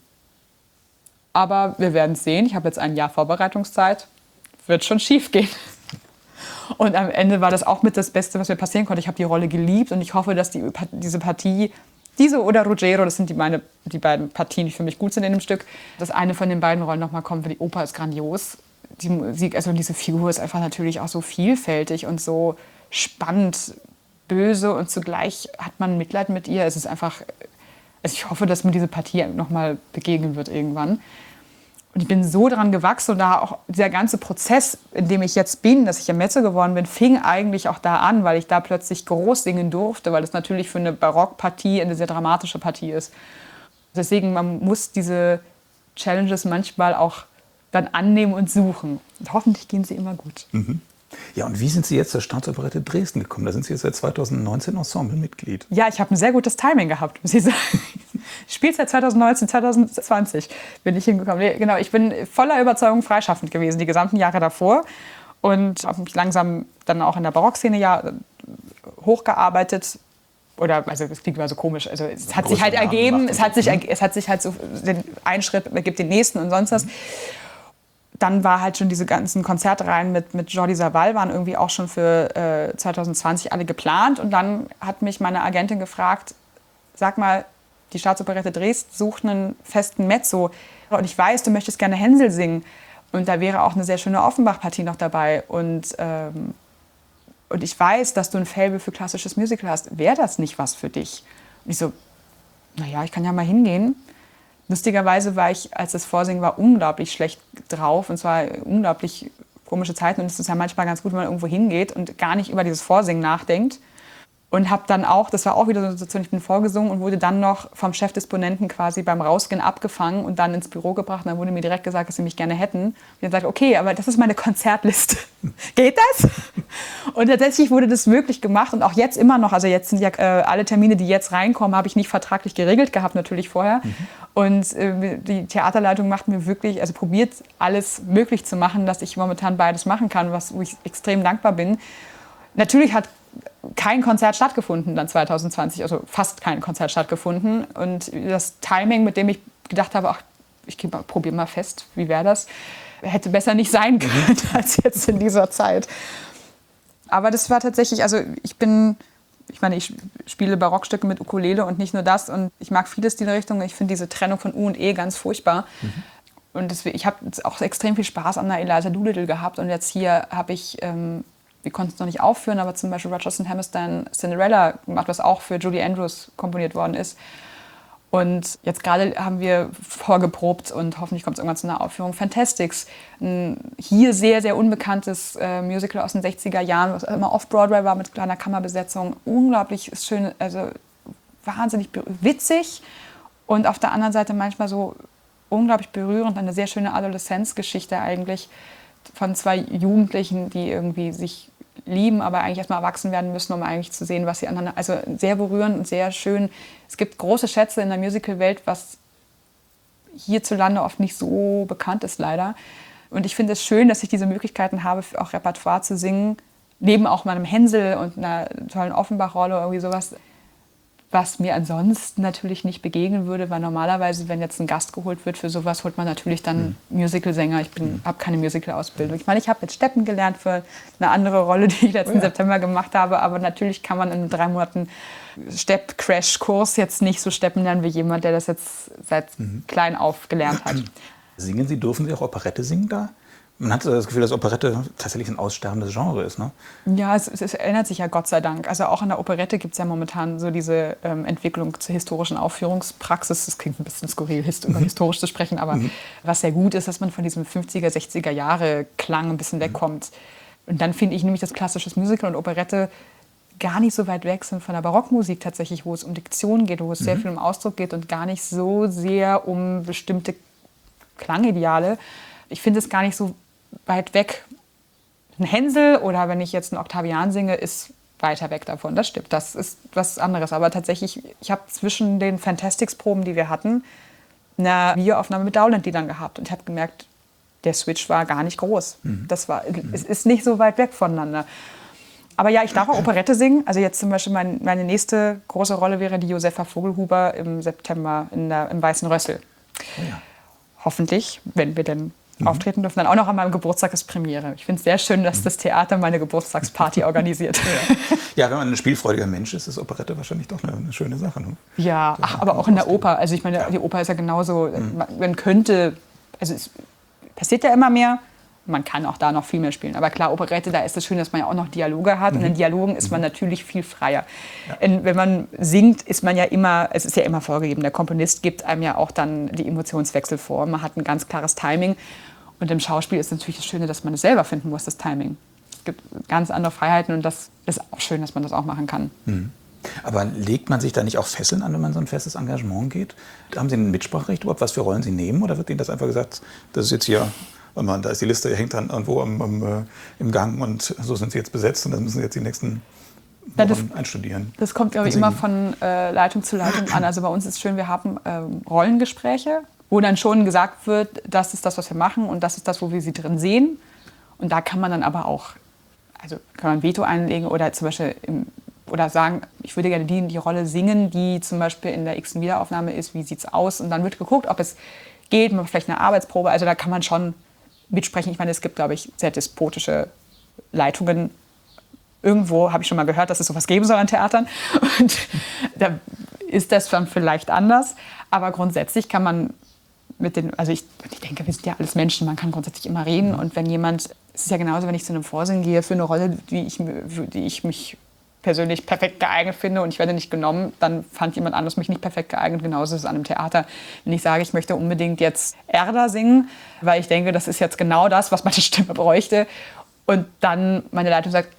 S3: Aber wir werden es sehen. Ich habe jetzt ein Jahr Vorbereitungszeit. Wird schon schief gehen. Und am Ende war das auch mit das Beste, was mir passieren konnte. Ich habe die Rolle geliebt und ich hoffe, dass diese Partie, diese oder Ruggiero, das sind die beiden Partien, die für mich gut sind in dem Stück, dass eine von den beiden Rollen nochmal kommt, weil die Oper ist grandios. Die Musik, also diese Figur ist einfach natürlich auch so vielfältig und so spannend, böse und zugleich hat man Mitleid mit ihr. Es ist einfach, also ich hoffe, dass mir diese Partie nochmal begegnen wird irgendwann. Und ich bin so dran gewachsen und da auch dieser ganze Prozess, in dem ich jetzt bin, dass ich ja Mezzo geworden bin, fing eigentlich auch da an, weil ich da plötzlich groß singen durfte, weil das natürlich für eine Barockpartie eine sehr dramatische Partie ist. Deswegen, man muss diese Challenges manchmal auch dann annehmen und suchen. Und hoffentlich gehen sie immer gut.
S2: Mhm. Ja, und wie sind Sie jetzt zur Staatsoperette Dresden gekommen? Da sind Sie jetzt seit 2019 Ensemblemitglied.
S3: Ja, ich habe ein sehr gutes Timing gehabt, muss ich sagen. Ich spiele seit 2019, 2020 bin ich hingekommen. Genau, ich bin voller Überzeugung freischaffend gewesen, die gesamten Jahre davor. Und habe mich langsam dann auch in der Barockszene hochgearbeitet. Also das klingt immer so komisch. Also es hat sich halt ergeben, es hat sich halt so den einen Schritt ergibt den nächsten und sonst was. Dann war halt schon diese ganzen Konzertreihen mit Jordi Savall waren irgendwie auch schon für 2020 alle geplant. Und dann hat mich meine Agentin gefragt, sag mal, die Staatsoperette Dresden sucht einen festen Mezzo. Und ich weiß, du möchtest gerne Hänsel singen. Und da wäre auch eine sehr schöne Offenbach-Partie noch dabei. Und ich weiß, dass du ein Faible für klassisches Musical hast. Wäre das nicht was für dich? Und ich so, naja, ich kann ja mal hingehen. Lustigerweise war ich, als das Vorsingen war, unglaublich schlecht drauf. Und zwar unglaublich komische Zeiten. Und es ist ja manchmal ganz gut, wenn man irgendwo hingeht und gar nicht über dieses Vorsingen nachdenkt. Und habe dann auch, das war auch wieder so eine Situation, ich bin vorgesungen und wurde dann noch vom Chefdisponenten quasi beim Rausgehen abgefangen und dann ins Büro gebracht. Und dann wurde mir direkt gesagt, dass sie mich gerne hätten. Und dann sagte, okay, aber das ist meine Konzertliste. Geht das? Und tatsächlich wurde das möglich gemacht und auch jetzt immer noch. Also jetzt sind ja alle Termine, die jetzt reinkommen, habe ich nicht vertraglich geregelt gehabt, natürlich vorher. Und die Theaterleitung macht mir wirklich, also probiert alles möglich zu machen, dass ich momentan beides machen kann, wo ich extrem dankbar bin. Natürlich hat kein Konzert stattgefunden dann 2020, also fast kein Konzert stattgefunden. Und das Timing, mit dem ich gedacht habe, ach, ich probiere mal fest, wie wäre das, hätte besser nicht sein können als jetzt in dieser Zeit. Aber das war tatsächlich, also ich spiele Barockstücke mit Ukulele und nicht nur das. Und ich mag viele Stilrichtungen. Ich finde diese Trennung von U und E ganz furchtbar. Und deswegen, ich habe auch extrem viel Spaß an der Eliza Doolittle gehabt. Und jetzt hier habe ich... wir konnten es noch nicht aufführen, aber zum Beispiel Rodgers und Hammerstein Cinderella gemacht, was auch für Julie Andrews komponiert worden ist. Und jetzt gerade haben wir vorgeprobt und hoffentlich kommt es irgendwann zu einer Aufführung. Fantastics, ein hier sehr, sehr unbekanntes Musical aus den 60er Jahren, was immer off-Broadway war mit kleiner Kammerbesetzung. Unglaublich schön, also wahnsinnig witzig und auf der anderen Seite manchmal so unglaublich berührend. Eine sehr schöne Adoleszenzgeschichte eigentlich von zwei Jugendlichen, die irgendwie sich lieben, aber eigentlich erstmal erwachsen werden müssen, um eigentlich zu sehen, was sie aneinander... Also sehr berührend und sehr schön. Es gibt große Schätze in der Musical-Welt, was hierzulande oft nicht so bekannt ist, leider. Und ich finde es schön, dass ich diese Möglichkeiten habe, auch Repertoire zu singen, neben auch meinem Hänsel und einer tollen Offenbach-Rolle oder irgendwie sowas, was mir ansonsten natürlich nicht begegnen würde, weil normalerweise, wenn jetzt ein Gast geholt wird für sowas, holt man natürlich dann Musicalsänger. Ich habe keine Musical-Ausbildung. Ich meine, ich habe jetzt Steppen gelernt für eine andere Rolle, die ich letzten September gemacht habe, aber natürlich kann man in 3 Monaten Stepp-Crash-Kurs jetzt nicht so steppen lernen wie jemand, der das jetzt seit klein auf gelernt hat.
S2: Dürfen Sie auch Operette singen da? Man hat das Gefühl, dass Operette tatsächlich ein aussterbendes Genre ist, ne?
S3: Ja, es ändert sich ja Gott sei Dank. Also auch in der Operette gibt es ja momentan so diese Entwicklung zur historischen Aufführungspraxis. Das klingt ein bisschen skurril, über historisch zu sprechen, aber was sehr gut ist, dass man von diesem 50er, 60er Jahre Klang ein bisschen wegkommt. Und dann finde ich nämlich, dass klassisches Musical und Operette gar nicht so weit weg sind von der Barockmusik tatsächlich, wo es um Diktion geht, wo es sehr viel um Ausdruck geht und gar nicht so sehr um bestimmte Klangideale. Ich finde es gar nicht so weit weg. Ein Hänsel oder wenn ich jetzt einen Oktavian singe, ist weiter weg davon. Das stimmt, das ist was anderes. Aber tatsächlich, ich habe zwischen den Fantastics-Proben, die wir hatten, eine Videoaufnahme mit Dowland-Liedern gehabt. Und ich habe gemerkt, der Switch war gar nicht groß. Es ist nicht so weit weg voneinander. Aber ja, ich darf auch Operette singen. Also jetzt zum Beispiel meine nächste große Rolle wäre die Josefa Vogelhuber im September im Weißen Rössel.
S2: Oh ja.
S3: Hoffentlich, wenn wir denn auftreten dürfen. Dann auch noch an meinem Geburtstag ist Premiere. Ich finde es sehr schön, dass das Theater meine Geburtstagsparty organisiert.
S2: Ja, wenn man ein spielfreudiger Mensch ist, ist Operette wahrscheinlich doch eine schöne Sache. Ne?
S3: Ja, aber auch in der Oper. Also ich meine, die Oper ist ja genauso, man könnte, also es passiert ja immer mehr, man kann auch da noch viel mehr spielen. Aber klar, Operette, da ist es schön, dass man ja auch noch Dialoge hat. Und in Dialogen ist man natürlich viel freier. Ja. Wenn man singt, ist man ja immer, es ist ja immer vorgegeben. Der Komponist gibt einem ja auch dann die Emotionswechsel vor. Man hat ein ganz klares Timing. Und im Schauspiel ist natürlich das Schöne, dass man es selber finden muss, das Timing. Es gibt ganz andere Freiheiten und das ist auch schön, dass man das auch machen kann.
S2: Aber legt man sich da nicht auch Fesseln an, wenn man so ein festes Engagement geht? Haben Sie ein Mitspracherecht überhaupt, was für Rollen Sie nehmen? Oder wird Ihnen das einfach gesagt, das ist jetzt hier... Da ist die Liste, hängt dann irgendwo im Gang und so sind sie jetzt besetzt und dann müssen sie jetzt die nächsten Wochen einstudieren.
S3: Das kommt, glaube ich, immer von Leitung zu Leitung an. Also bei uns ist es schön, wir haben Rollengespräche, wo dann schon gesagt wird, das ist das, was wir machen und das ist das, wo wir sie drin sehen. Und da kann man dann aber auch, also kann man ein Veto einlegen oder zum Beispiel oder sagen, ich würde gerne die Rolle singen, die zum Beispiel in der x-ten Wiederaufnahme ist, wie sieht es aus? Und dann wird geguckt, ob es geht, man vielleicht eine Arbeitsprobe, also da kann man schon mitsprechen. Ich meine, es gibt, glaube ich, sehr despotische Leitungen. Irgendwo habe ich schon mal gehört, dass es sowas geben soll an Theatern. Und da ist das dann vielleicht anders. Aber grundsätzlich kann man also ich denke, wir sind ja alles Menschen, man kann grundsätzlich immer reden. Und wenn jemand, es ist ja genauso, wenn ich zu einem Vorsingen gehe für eine Rolle, die ich mich persönlich perfekt geeignet finde und ich werde nicht genommen, dann fand jemand anderes mich nicht perfekt geeignet. Genauso ist es an einem Theater. Wenn ich sage, ich möchte unbedingt jetzt Erda singen, weil ich denke, das ist jetzt genau das, was meine Stimme bräuchte. Und dann meine Leitung sagt,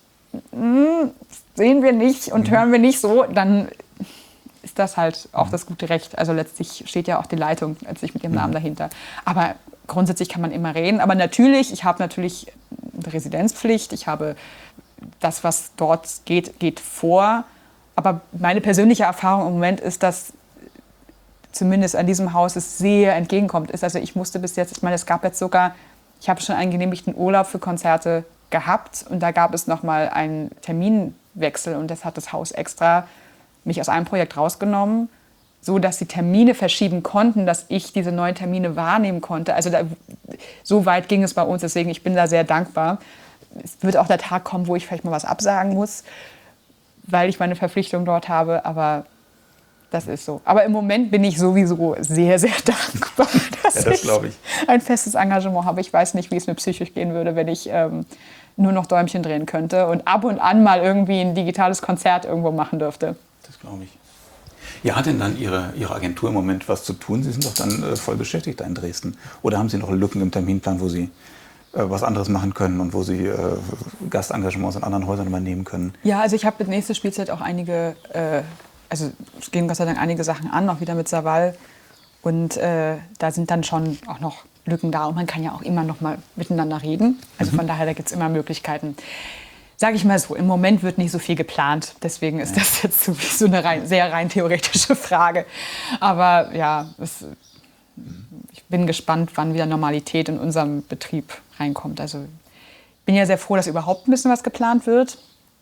S3: sehen wir nicht und hören wir nicht so, dann ist das halt auch das gute Recht. Also letztlich steht ja auch die Leitung letztlich mit ihrem Namen dahinter. Aber grundsätzlich kann man immer reden. Aber natürlich, ich habe natürlich eine Residenzpflicht, ich habe das, was dort geht vor. Aber meine persönliche Erfahrung im Moment ist, dass zumindest an diesem Haus es sehr entgegenkommt. Also ich musste bis jetzt, ich meine, es gab jetzt sogar, ich habe schon einen genehmigten Urlaub für Konzerte gehabt und da gab es nochmal einen Terminwechsel und das hat das Haus extra mich aus einem Projekt rausgenommen, so dass die Termine verschieben konnten, dass ich diese neuen Termine wahrnehmen konnte. Also so weit ging es bei uns, deswegen ich bin da sehr dankbar. Es wird auch der Tag kommen, wo ich vielleicht mal was absagen muss, weil ich meine Verpflichtung dort habe, aber das ist so. Aber im Moment bin ich sowieso sehr, sehr dankbar, dass
S2: das glaube ich.
S3: ein festes Engagement habe. Ich weiß nicht, wie es mir psychisch gehen würde, wenn ich nur noch Däumchen drehen könnte und ab und an mal irgendwie ein digitales Konzert irgendwo machen dürfte.
S2: Das glaube ich. Ja, hat denn dann Ihre Agentur im Moment was zu tun? Sie sind doch dann voll beschäftigt da in Dresden. Oder haben Sie noch Lücken im Terminplan, wo Sie was anderes machen können und wo Sie Gastengagements in anderen Häusern übernehmen können?
S3: Ja, also ich habe mit nächster Spielzeit auch einige, also es gehen Gott sei Dank einige Sachen an, auch wieder mit Saval. Und da sind dann schon auch noch Lücken da und man kann ja auch immer noch mal miteinander reden. Also von daher, da gibt es immer Möglichkeiten. Sage ich mal so, im Moment wird nicht so viel geplant. Deswegen ist das jetzt so eine sehr rein theoretische Frage. Aber ja, ich bin gespannt, wann wieder Normalität in unserem Betrieb reinkommt. Also ich bin ja sehr froh, dass überhaupt ein bisschen was geplant wird.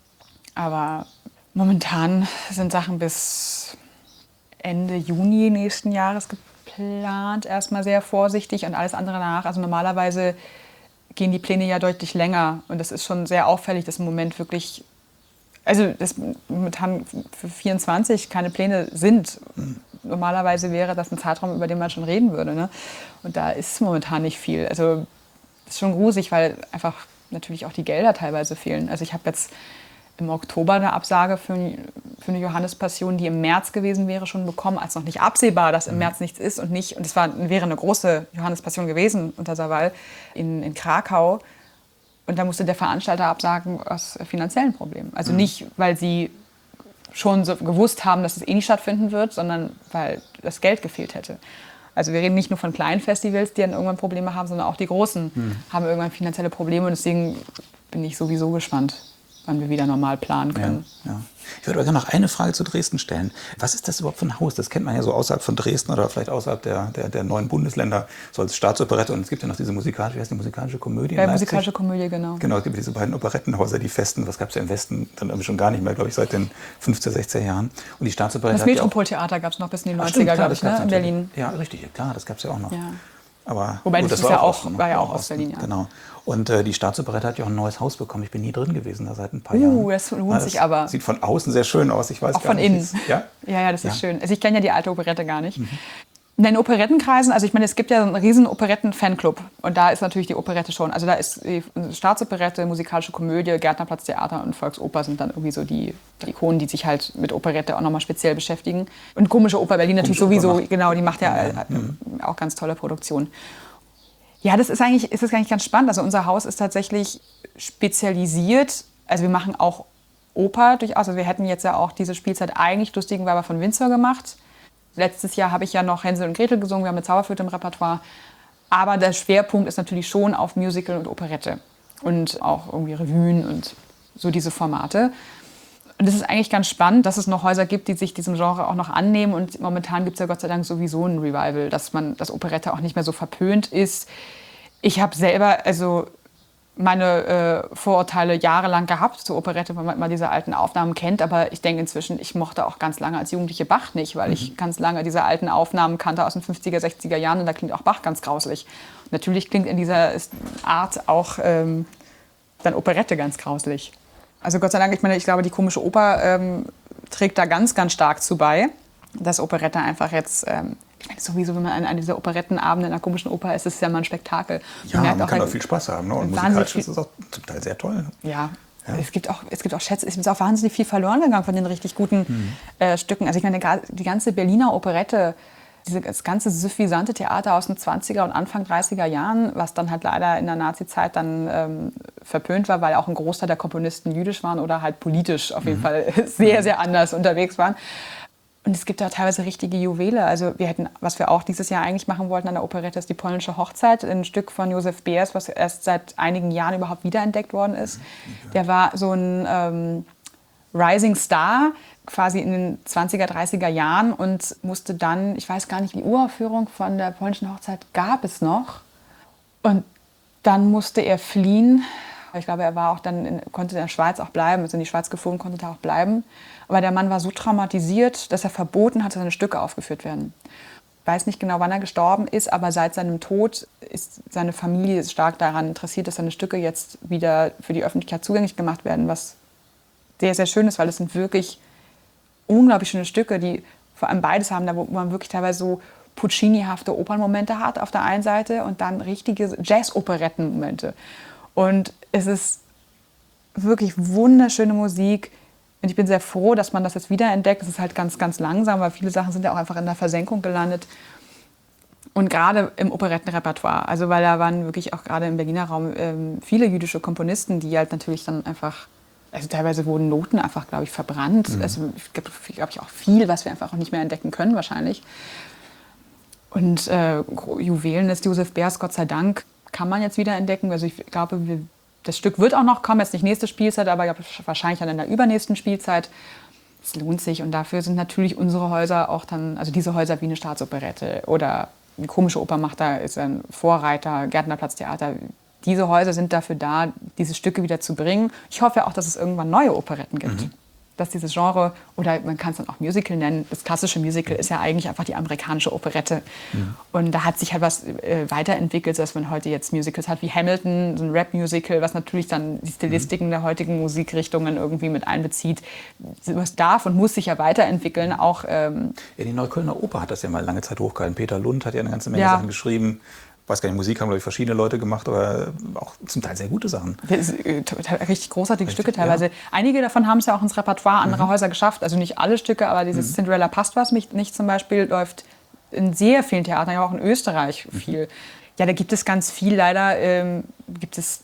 S3: Aber momentan sind Sachen bis Ende Juni nächsten Jahres geplant. Erstmal sehr vorsichtig und alles andere danach. Also normalerweise gehen die Pläne ja deutlich länger. Und das ist schon sehr auffällig, dass im Moment wirklich, also dass momentan für 24 keine Pläne sind. Normalerweise wäre das ein Zeitraum, über den man schon reden würde. Ne? Und da ist momentan nicht viel. Also das ist schon gruselig, weil einfach natürlich auch die Gelder teilweise fehlen. Also ich habe jetzt im Oktober eine Absage für eine Johannespassion, die im März gewesen wäre, schon bekommen, als noch nicht absehbar, dass im März nichts ist und es wäre eine große Johannespassion gewesen unter Saval in Krakau. Und da musste der Veranstalter absagen aus finanziellen Problemen. Also nicht, weil sie schon so gewusst haben, dass es eh nicht stattfinden wird, sondern weil das Geld gefehlt hätte. Also wir reden nicht nur von kleinen Festivals, die dann irgendwann Probleme haben, sondern auch die großen haben irgendwann finanzielle Probleme. Und deswegen bin ich sowieso gespannt, wann wir wieder normal planen können.
S2: Ja. Ich würde aber gerne noch eine Frage zu Dresden stellen. Was ist das überhaupt für ein Haus? Das kennt man ja so außerhalb von Dresden oder vielleicht außerhalb der neuen Bundesländer, so als Staatsoperette. Und es gibt ja noch diese musikalische Komödie in Leipzig.
S3: Musikalische Komödie, genau.
S2: Genau, es gibt diese beiden Operettenhäuser, die festen. Das gab es ja im Westen dann irgendwie schon gar nicht mehr, glaube ich, seit den 50er, 60er Jahren. Und die Staatsoperette
S3: das Metropoltheater gab es noch bis in die 90er, glaube ich, in Berlin.
S2: Ja, richtig, klar, das gab es ja auch noch.
S3: Ja.
S2: Aber,
S3: wobei
S2: gut,
S3: das
S2: war
S3: ja auch aus Berlin. Ja.
S2: Genau. Und die Staatsoperette hat ja auch ein neues Haus bekommen. Ich bin nie drin gewesen, da seit ein paar Jahren.
S3: Das lohnt sich aber.
S2: Sieht von außen sehr schön aus. Ich weiß
S3: auch
S2: gar
S3: von
S2: nicht,
S3: innen.
S2: Ja?
S3: Ja, das ist schön. Also ich kenne ja die alte Operette gar nicht. In den Operettenkreisen, also ich meine, es gibt ja einen riesen Operetten-Fanclub und da ist natürlich die Operette schon. Also da ist die Staatsoperette, musikalische Komödie, Gärtnerplatztheater und Volksoper sind dann irgendwie so die Ikonen, die sich halt mit Operette auch nochmal speziell beschäftigen. Und Komische Oper Berlin natürlich sowieso, genau, die macht ja auch ganz tolle Produktionen. Ja, ist das eigentlich ganz spannend. Also unser Haus ist tatsächlich spezialisiert. Also wir machen auch Oper durchaus. Also wir hätten jetzt ja auch diese Spielzeit eigentlich Lustigenweiber von Windsor gemacht. Letztes Jahr habe ich ja noch Hänsel und Gretel gesungen. Wir haben eine Zauberflöte im Repertoire. Aber der Schwerpunkt ist natürlich schon auf Musical und Operette. Und auch irgendwie Revuen und so diese Formate. Und es ist eigentlich ganz spannend, dass es noch Häuser gibt, die sich diesem Genre auch noch annehmen. Und momentan gibt es ja Gott sei Dank sowieso ein Revival, dass Operette auch nicht mehr so verpönt ist. Ich habe selber meine Vorurteile jahrelang gehabt zur Operette, weil man immer diese alten Aufnahmen kennt. Aber ich denke inzwischen, ich mochte auch ganz lange als Jugendliche Bach nicht, weil ich ganz lange diese alten Aufnahmen kannte aus den 50er, 60er Jahren. Und da klingt auch Bach ganz grauselig. Und natürlich klingt in dieser Art auch dann Operette ganz grauselig. Also Gott sei Dank, ich glaube, die Komische Oper trägt da ganz, ganz stark zu bei, dass Operette einfach jetzt, ich meine sowieso, wenn man an dieser Operettenabende in einer Komischen Oper ist, ist es ja mal ein Spektakel.
S2: Ja, man kann auch viel Spaß haben. Ne? Und musikalisch ist es auch zum Teil sehr toll.
S3: Ja,
S2: Ja.
S3: Es gibt auch Schätze, es ist auch wahnsinnig viel verloren gegangen von den richtig guten Stücken. Also ich meine, die ganze Berliner Operette, das ganze suffisante Theater aus den 20er und Anfang 30er Jahren, was dann halt leider in der Nazi-Zeit dann verpönt war, weil auch ein Großteil der Komponisten jüdisch waren oder halt politisch auf jeden Fall sehr, sehr anders unterwegs waren. Und es gibt da teilweise richtige Juwele. Also was wir auch dieses Jahr eigentlich machen wollten an der Operette, ist die polnische Hochzeit, ein Stück von Josef Beers, was erst seit einigen Jahren überhaupt wiederentdeckt worden ist. Der war so ein Rising Star, quasi in den 20er, 30er Jahren und musste dann, ich weiß gar nicht, die Uraufführung von der polnischen Hochzeit gab es noch. Und dann musste er fliehen. Ich glaube, er war auch konnte in der Schweiz auch bleiben, ist in die Schweiz geflogen, konnte da auch bleiben. Aber der Mann war so traumatisiert, dass er verboten hat, dass seine Stücke aufgeführt werden. Ich weiß nicht genau, wann er gestorben ist, aber seit seinem Tod ist seine Familie stark daran interessiert, dass seine Stücke jetzt wieder für die Öffentlichkeit zugänglich gemacht werden, was sehr, sehr schön ist, weil es sind wirklich unglaublich schöne Stücke, die vor allem beides haben, da wo man wirklich teilweise so Puccini-hafte Opernmomente hat auf der einen Seite und dann richtige Jazz-Operetten-Momente. Und es ist wirklich wunderschöne Musik. Und ich bin sehr froh, dass man das jetzt wiederentdeckt. Es ist halt ganz, ganz langsam, weil viele Sachen sind ja auch einfach in der Versenkung gelandet. Und gerade im Operettenrepertoire, also weil da waren wirklich auch gerade im Berliner Raum viele jüdische Komponisten, die halt natürlich dann einfach, also teilweise wurden Noten einfach, glaube ich, verbrannt. Also es gibt, glaube ich, auch viel, was wir einfach auch nicht mehr entdecken können wahrscheinlich. Und Juwelen ist Josef Beers, Gott sei Dank, kann man jetzt wieder entdecken. Also ich glaube, das Stück wird auch noch kommen, jetzt nicht nächste Spielzeit, aber ich glaube, wahrscheinlich dann in der übernächsten Spielzeit. Es lohnt sich und dafür sind natürlich unsere Häuser auch dann, also diese Häuser wie eine Staatsoperette oder die Komische Oper macht da, ist ein Vorreiter, Gärtnerplatztheater. Diese Häuser sind dafür da, diese Stücke wieder zu bringen. Ich hoffe auch, dass es irgendwann neue Operetten gibt. Dass dieses Genre, oder man kann es dann auch Musical nennen, das klassische Musical ist ja eigentlich einfach die amerikanische Operette. Und da hat sich halt was weiterentwickelt, dass man heute jetzt Musicals hat wie Hamilton, so ein Rap-Musical, was natürlich dann die Stilistiken der heutigen Musikrichtungen irgendwie mit einbezieht. Das darf und muss sich ja weiterentwickeln. Auch,
S2: Ja, die Neuköllner Oper hat das ja mal lange Zeit hochgehalten. Peter Lund hat ja eine ganze Menge Sachen geschrieben. Ich weiß gar nicht, Musik haben, glaube ich, verschiedene Leute gemacht, aber auch zum Teil sehr gute Sachen.
S3: Das ist, richtig großartige Stücke teilweise. Ja. Einige davon haben es ja auch ins Repertoire anderer Häuser geschafft. Also nicht alle Stücke, aber dieses Cinderella passt was mich nicht zum Beispiel läuft in sehr vielen Theatern, ja auch in Österreich viel. Ja, da gibt es ganz viel. Leider gibt es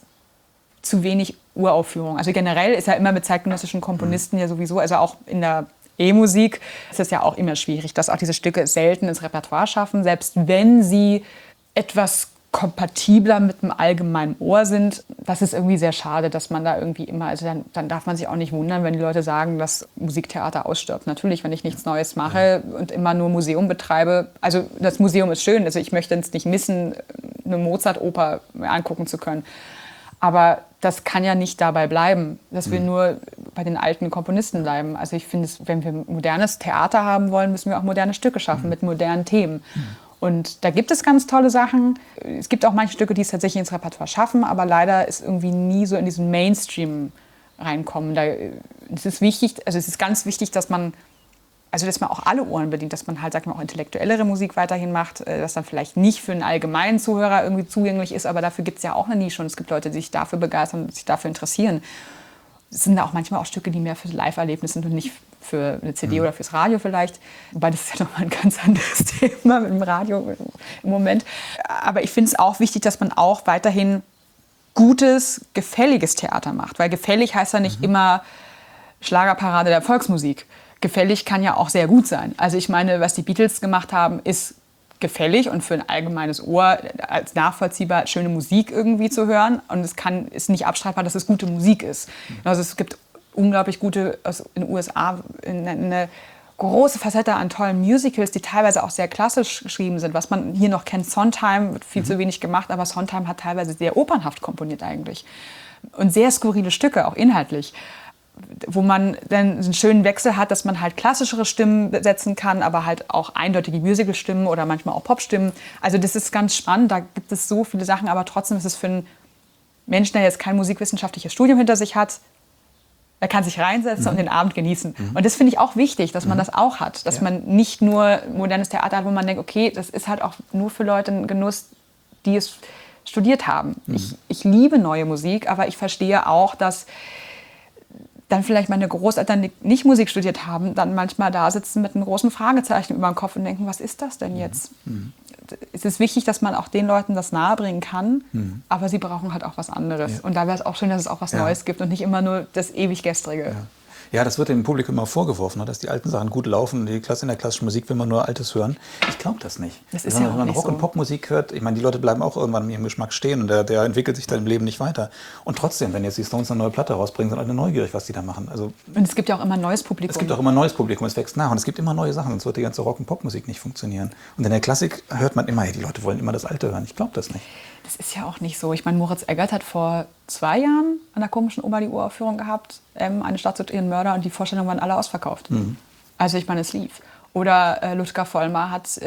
S3: zu wenig Uraufführungen. Also generell ist ja immer mit zeitgenössischen Komponisten ja sowieso, also auch in der E-Musik ist es ja auch immer schwierig, dass auch diese Stücke selten ins Repertoire schaffen, selbst wenn sie etwas kompatibler mit dem allgemeinen Ohr sind. Das ist irgendwie sehr schade, dass man da irgendwie immer, also dann darf man sich auch nicht wundern, wenn die Leute sagen, dass Musiktheater ausstirbt. Natürlich, wenn ich nichts Neues mache und immer nur Museum betreibe, also das Museum ist schön, also ich möchte es nicht missen, eine Mozart-Oper angucken zu können. Aber das kann ja nicht dabei bleiben, dass wir nur bei den alten Komponisten bleiben. Also ich finde, wenn wir modernes Theater haben wollen, müssen wir auch moderne Stücke schaffen mit modernen Themen. Und da gibt es ganz tolle Sachen. Es gibt auch manche Stücke, die es tatsächlich ins Repertoire schaffen, aber leider ist irgendwie nie so in diesen Mainstream reinkommen. Es ist ganz wichtig, dass man auch alle Ohren bedient, dass man halt, sagt man, auch intellektuellere Musik weiterhin macht, das dann vielleicht nicht für einen allgemeinen Zuhörer irgendwie zugänglich ist, aber dafür gibt es ja auch eine Nische und es gibt Leute, die sich dafür begeistern und sich dafür interessieren. Es sind da auch manchmal auch Stücke, die mehr für Live-Erlebnis sind und nicht für eine CD oder fürs Radio vielleicht. Wobei das ist ja nochmal ein ganz anderes Thema mit dem Radio im Moment. Aber ich finde es auch wichtig, dass man auch weiterhin gutes, gefälliges Theater macht. Weil gefällig heißt ja nicht immer Schlagerparade der Volksmusik. Gefällig kann ja auch sehr gut sein. Also ich meine, was die Beatles gemacht haben, ist gefällig und für ein allgemeines Ohr als nachvollziehbar schöne Musik irgendwie zu hören. Und ist nicht abstreitbar, dass es gute Musik ist. Also es gibt unglaublich gute, also in den USA, eine große Facette an tollen Musicals, die teilweise auch sehr klassisch geschrieben sind. Was man hier noch kennt, Sondheim, wird viel zu wenig gemacht, aber Sondheim hat teilweise sehr opernhaft komponiert eigentlich. Und sehr skurrile Stücke, auch inhaltlich. Wo man dann einen schönen Wechsel hat, dass man halt klassischere Stimmen setzen kann, aber halt auch eindeutige Musical-Stimmen oder manchmal auch Pop-Stimmen. Also das ist ganz spannend, da gibt es so viele Sachen, aber trotzdem ist es für einen Menschen, der jetzt kein musikwissenschaftliches Studium hinter sich hat, er kann sich reinsetzen und den Abend genießen. Und das finde ich auch wichtig, dass man das auch hat. Dass man nicht nur modernes Theater hat, wo man denkt, okay, das ist halt auch nur für Leute ein Genuss, die es studiert haben. Ich liebe neue Musik, aber ich verstehe auch, dass dann vielleicht meine Großeltern, die nicht Musik studiert haben, dann manchmal da sitzen mit einem großen Fragezeichen über dem Kopf und denken, was ist das denn jetzt? Es ist wichtig, dass man auch den Leuten das nahebringen kann, aber sie brauchen halt auch was anderes.
S2: Ja.
S3: Und da wäre es auch schön, dass es auch was Neues gibt und nicht immer nur das ewig Gestrige.
S2: Ja, das wird dem Publikum immer vorgeworfen, ne, dass die alten Sachen gut laufen. In der klassischen Musik will man nur Altes hören. Ich glaube das nicht.
S3: Das ist
S2: wenn
S3: ja auch
S2: man
S3: nicht
S2: Rock-
S3: so.
S2: und Popmusik hört, ich meine, die Leute bleiben auch irgendwann in ihrem Geschmack stehen und der entwickelt sich dann im Leben nicht weiter. Und trotzdem, wenn jetzt die Stones eine neue Platte rausbringen, sind alle neugierig, was die da machen. Also,
S3: Und es gibt ja auch immer ein neues Publikum.
S2: es gibt auch immer ein neues Publikum, es wächst nach und es gibt immer neue Sachen, sonst wird die ganze Rock- und Popmusik nicht funktionieren. Und in der Klassik hört man immer, hey, die Leute wollen immer das Alte hören. Ich glaube das nicht.
S3: Das ist ja auch nicht so. Ich meine, Moritz Eggert hat vor 2 Jahren an der komischen Ober die Uraufführung gehabt, eine Stadt sucht ihren Mörder, und die Vorstellungen waren alle ausverkauft. Also ich meine, es lief. Oder Ludger Vollmer hat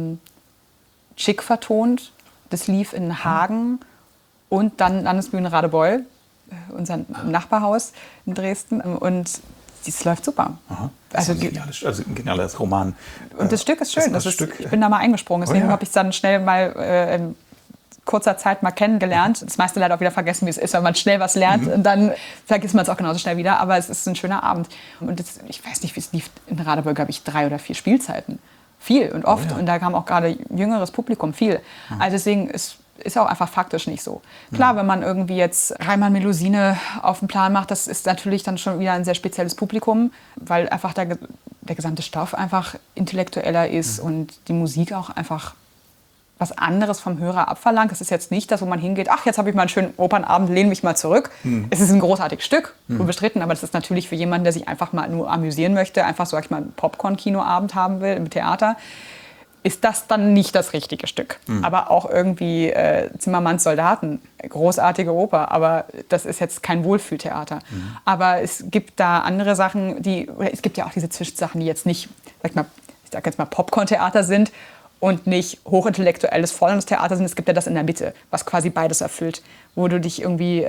S3: Chick vertont, das lief in Hagen und dann Landesbühne Radebeul, unser Nachbarhaus in Dresden, und das läuft super.
S2: Aha. Das
S3: Also,
S2: ist ein geniales Roman.
S3: und das Stück ist schön.
S2: Das Stück,
S3: ich bin da mal eingesprungen, deswegen habe ich es dann schnell mal in kurzer Zeit mal kennengelernt. Das meiste leider auch wieder vergessen, wie es ist, wenn man schnell was lernt. Und dann vergisst man es auch genauso schnell wieder. Aber es ist ein schöner Abend. Und ich weiß nicht, wie es lief. In Radebeul, glaube ich, 3 oder 4 Spielzeiten. Viel und oft. Und da kam auch gerade jüngeres Publikum, viel. Also deswegen ist auch einfach faktisch nicht so. Klar, wenn man irgendwie jetzt Reimann Melusine auf den Plan macht, das ist natürlich dann schon wieder ein sehr spezielles Publikum, weil einfach der gesamte Stoff einfach intellektueller ist und die Musik auch einfach was anderes vom Hörer abverlangt. Das ist jetzt nicht das, wo man hingeht, ach, jetzt habe ich mal einen schönen Opernabend, lehne mich mal zurück. Es ist ein großartiges Stück, unbestritten, aber das ist natürlich für jemanden, der sich einfach mal nur amüsieren möchte, einfach, sag ich mal, einen Popcorn-Kinoabend haben will im Theater, ist das dann nicht das richtige Stück. Aber auch irgendwie Zimmermanns Soldaten, großartige Oper, aber das ist jetzt kein Wohlfühltheater. Aber es gibt da andere Sachen, es gibt ja auch diese Zwischensachen, die jetzt nicht, ich sag jetzt mal Popcorn-Theater sind, und nicht hochintellektuelles, volles Theater sind. Es gibt ja das in der Mitte, was quasi beides erfüllt, wo du dich irgendwie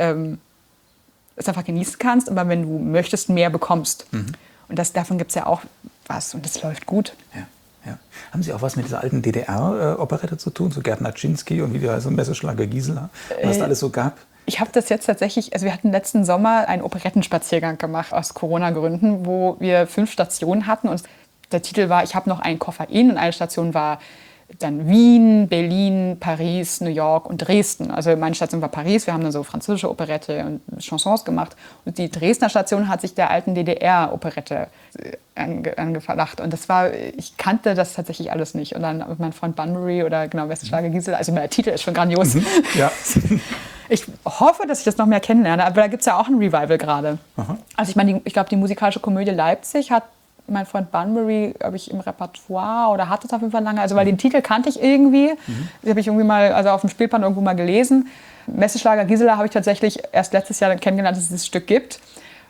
S3: es einfach genießen kannst, aber wenn du möchtest, mehr bekommst. Und davon gibt es ja auch was und das läuft gut.
S2: Ja. Haben Sie auch was mit dieser alten DDR-Operette zu tun, so Gerd Naczynski und wie die heißt, Messerschlager Gisela, was da alles so gab?
S3: Ich habe das jetzt tatsächlich, also wir hatten letzten Sommer einen Operettenspaziergang gemacht aus Corona-Gründen, wo wir 5 Stationen hatten und der Titel war Ich habe noch ein Koffein und eine Station war dann Wien, Berlin, Paris, New York und Dresden. Also meine Station war Paris, wir haben dann so französische Operette und Chansons gemacht. Und die Dresdner Station hat sich der alten DDR-Operette angeflacht. Und ich kannte das tatsächlich alles nicht. Und dann mit meinem Freund Bunbury oder genau, Messerschlager Gisela, also der Titel ist schon grandios.
S2: Ja.
S3: Ich hoffe, dass ich das noch mehr kennenlerne, aber da gibt es ja auch ein Revival gerade. Also ich meine, ich glaube, die musikalische Komödie Leipzig hat mein Freund Bunbury, glaube ich, im Repertoire oder hatte es auf jeden Fall lange. Also weil den Titel kannte ich irgendwie. Die habe ich irgendwie mal, also auf dem Spielplan irgendwo mal gelesen. Messerschlager Gisela habe ich tatsächlich erst letztes Jahr kennengelernt, dass es dieses Stück gibt.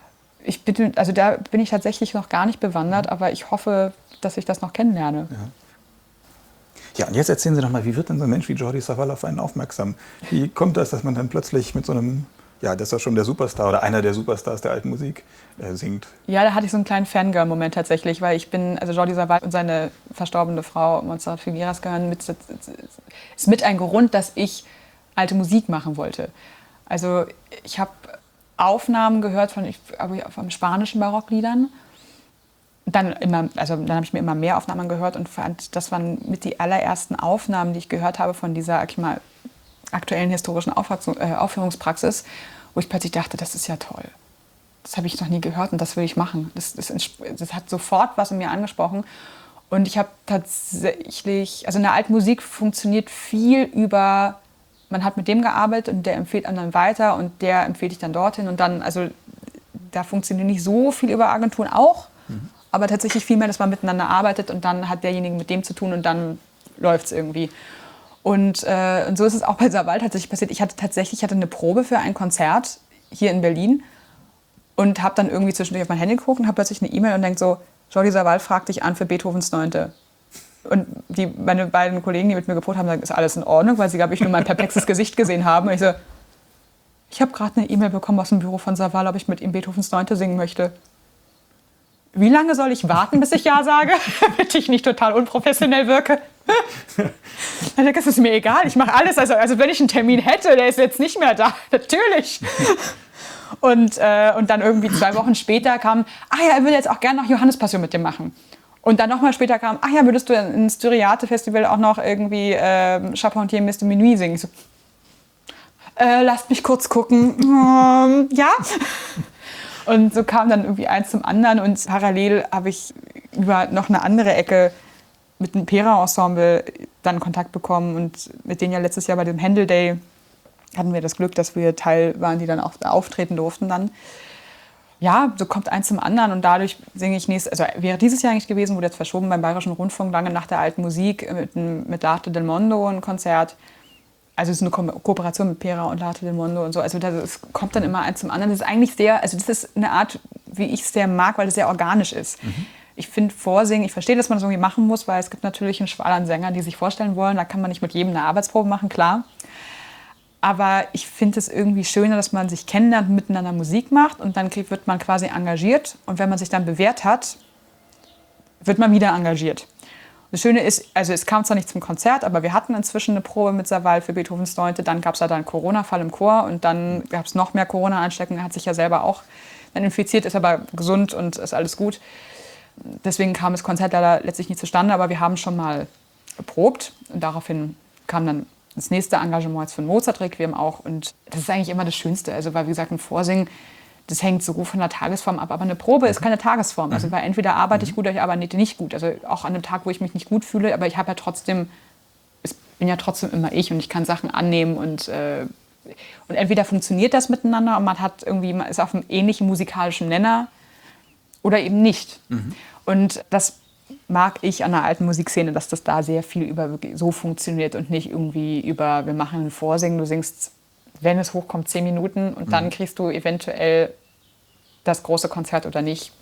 S3: Da bin ich tatsächlich noch gar nicht bewandert, aber ich hoffe, dass ich das noch kennenlerne.
S2: Ja, und jetzt erzählen Sie doch mal, wie wird denn so ein Mensch wie Jordi Savall auf einen aufmerksam? Wie kommt das, dass man dann plötzlich mit so einem, ja, das ist ja schon der Superstar oder einer der Superstars der alten Musik singt?
S3: Ja, da hatte ich so einen kleinen Fangirl-Moment tatsächlich, weil Jordi Savall und seine verstorbene Frau Montserrat Figueras gehören ist mit ein Grund, dass ich alte Musik machen wollte. Also ich habe Aufnahmen gehört von spanischen Barockliedern. Dann habe ich mir immer mehr Aufnahmen gehört und fand, das waren mit die allerersten Aufnahmen, die ich gehört habe von dieser aktuellen historischen Aufführungspraxis, wo ich plötzlich dachte, das ist ja toll. Das habe ich noch nie gehört und das will ich machen. Das hat sofort was in mir angesprochen. Und ich habe tatsächlich, also in der alten Musik funktioniert viel über, man hat mit dem gearbeitet und der empfiehlt anderen weiter und der empfiehlt dich dann dorthin. Und dann, also da funktioniert nicht so viel über Agenturen auch, aber tatsächlich viel mehr, dass man miteinander arbeitet und dann hat derjenige mit dem zu tun und dann läuft es irgendwie. Und so ist es auch bei Savall tatsächlich passiert. Ich hatte eine Probe für ein Konzert hier in Berlin und habe dann irgendwie zwischendurch auf mein Handy geguckt und habe plötzlich eine E-Mail und denke so, Jordi Savall fragt dich an für Beethovens 9. Und meine beiden Kollegen, die mit mir geprobt haben, sagen, ist alles in Ordnung, weil sie, glaube ich, nur mein perplexes Gesicht gesehen haben. Und ich so, ich habe gerade eine E-Mail bekommen aus dem Büro von Savall, ob ich mit ihm Beethovens 9. singen möchte. Wie lange soll ich warten, bis ich Ja sage, damit ich nicht total unprofessionell wirke? Dann denke ich, es ist mir egal, ich mache alles. Also wenn ich einen Termin hätte, der ist jetzt nicht mehr da, natürlich. Und dann irgendwie 2 Wochen später kam, ja, er will jetzt auch gerne noch Johannespassion mit dir machen. Und dann nochmal später kam, ja, würdest du ins Styriate-Festival auch noch irgendwie Charpentier Mr. Minuit singen? Ich so, lasst mich kurz gucken. Ja. Und so kam dann irgendwie eins zum anderen. Und parallel habe ich über noch eine andere Ecke mit dem Pera-Ensemble dann Kontakt bekommen. Und mit denen ja letztes Jahr bei dem Händel Day hatten wir das Glück, dass wir Teil waren, die dann auch auftreten durften dann. Ja, so kommt eins zum anderen und dadurch singe ich wäre dieses Jahr eigentlich gewesen, wurde jetzt verschoben beim Bayerischen Rundfunk, lange nach der alten Musik mit L'Arte del Mondo ein Konzert. Also es ist eine Kooperation mit Pera und L'Arte del Mondo und so. Also es kommt dann immer eins zum anderen. Das ist eigentlich das ist eine Art, wie ich es sehr mag, weil es sehr organisch ist. Mhm. Ich finde Vorsingen, ich verstehe, dass man das irgendwie machen muss, weil es gibt natürlich einen Schwall an Sängern, die sich vorstellen wollen. Da kann man nicht mit jedem eine Arbeitsprobe machen, klar. Aber ich finde es irgendwie schöner, dass man sich kennenlernt und miteinander Musik macht und dann wird man quasi engagiert. Und wenn man sich dann bewährt hat, wird man wieder engagiert. Das Schöne ist, also es kam zwar nicht zum Konzert, aber wir hatten inzwischen eine Probe mit Serval für Beethovens 9. Dann gab es da einen Corona-Fall im Chor und dann gab es noch mehr Corona-Ansteckungen. Er hat sich ja selber auch dann infiziert, ist aber gesund und ist alles gut. Deswegen kam das Konzert leider letztlich nicht zustande, aber wir haben schon mal geprobt. Und daraufhin kam dann das nächste Engagement jetzt für ein Mozart-Requiem auch. Und das ist eigentlich immer das Schönste. Also, weil, wie gesagt, ein Vorsingen, das hängt so von der Tagesform ab. Aber eine Probe ist keine Tagesform. Also, weil entweder arbeite ich gut oder ich arbeite nicht gut. Also, auch an einem Tag, wo ich mich nicht gut fühle. Aber ich habe ja trotzdem, ich bin ja trotzdem immer ich und ich kann Sachen annehmen. Und entweder funktioniert das miteinander und man ist auf einem ähnlichen musikalischen Nenner oder eben nicht. Mhm. Und das mag ich an der alten Musikszene, dass das da sehr viel über wirklich so funktioniert und nicht irgendwie über, wir machen ein Vorsingen, du singst, wenn es hochkommt, 10 Minuten und dann kriegst du eventuell das große Konzert oder nicht.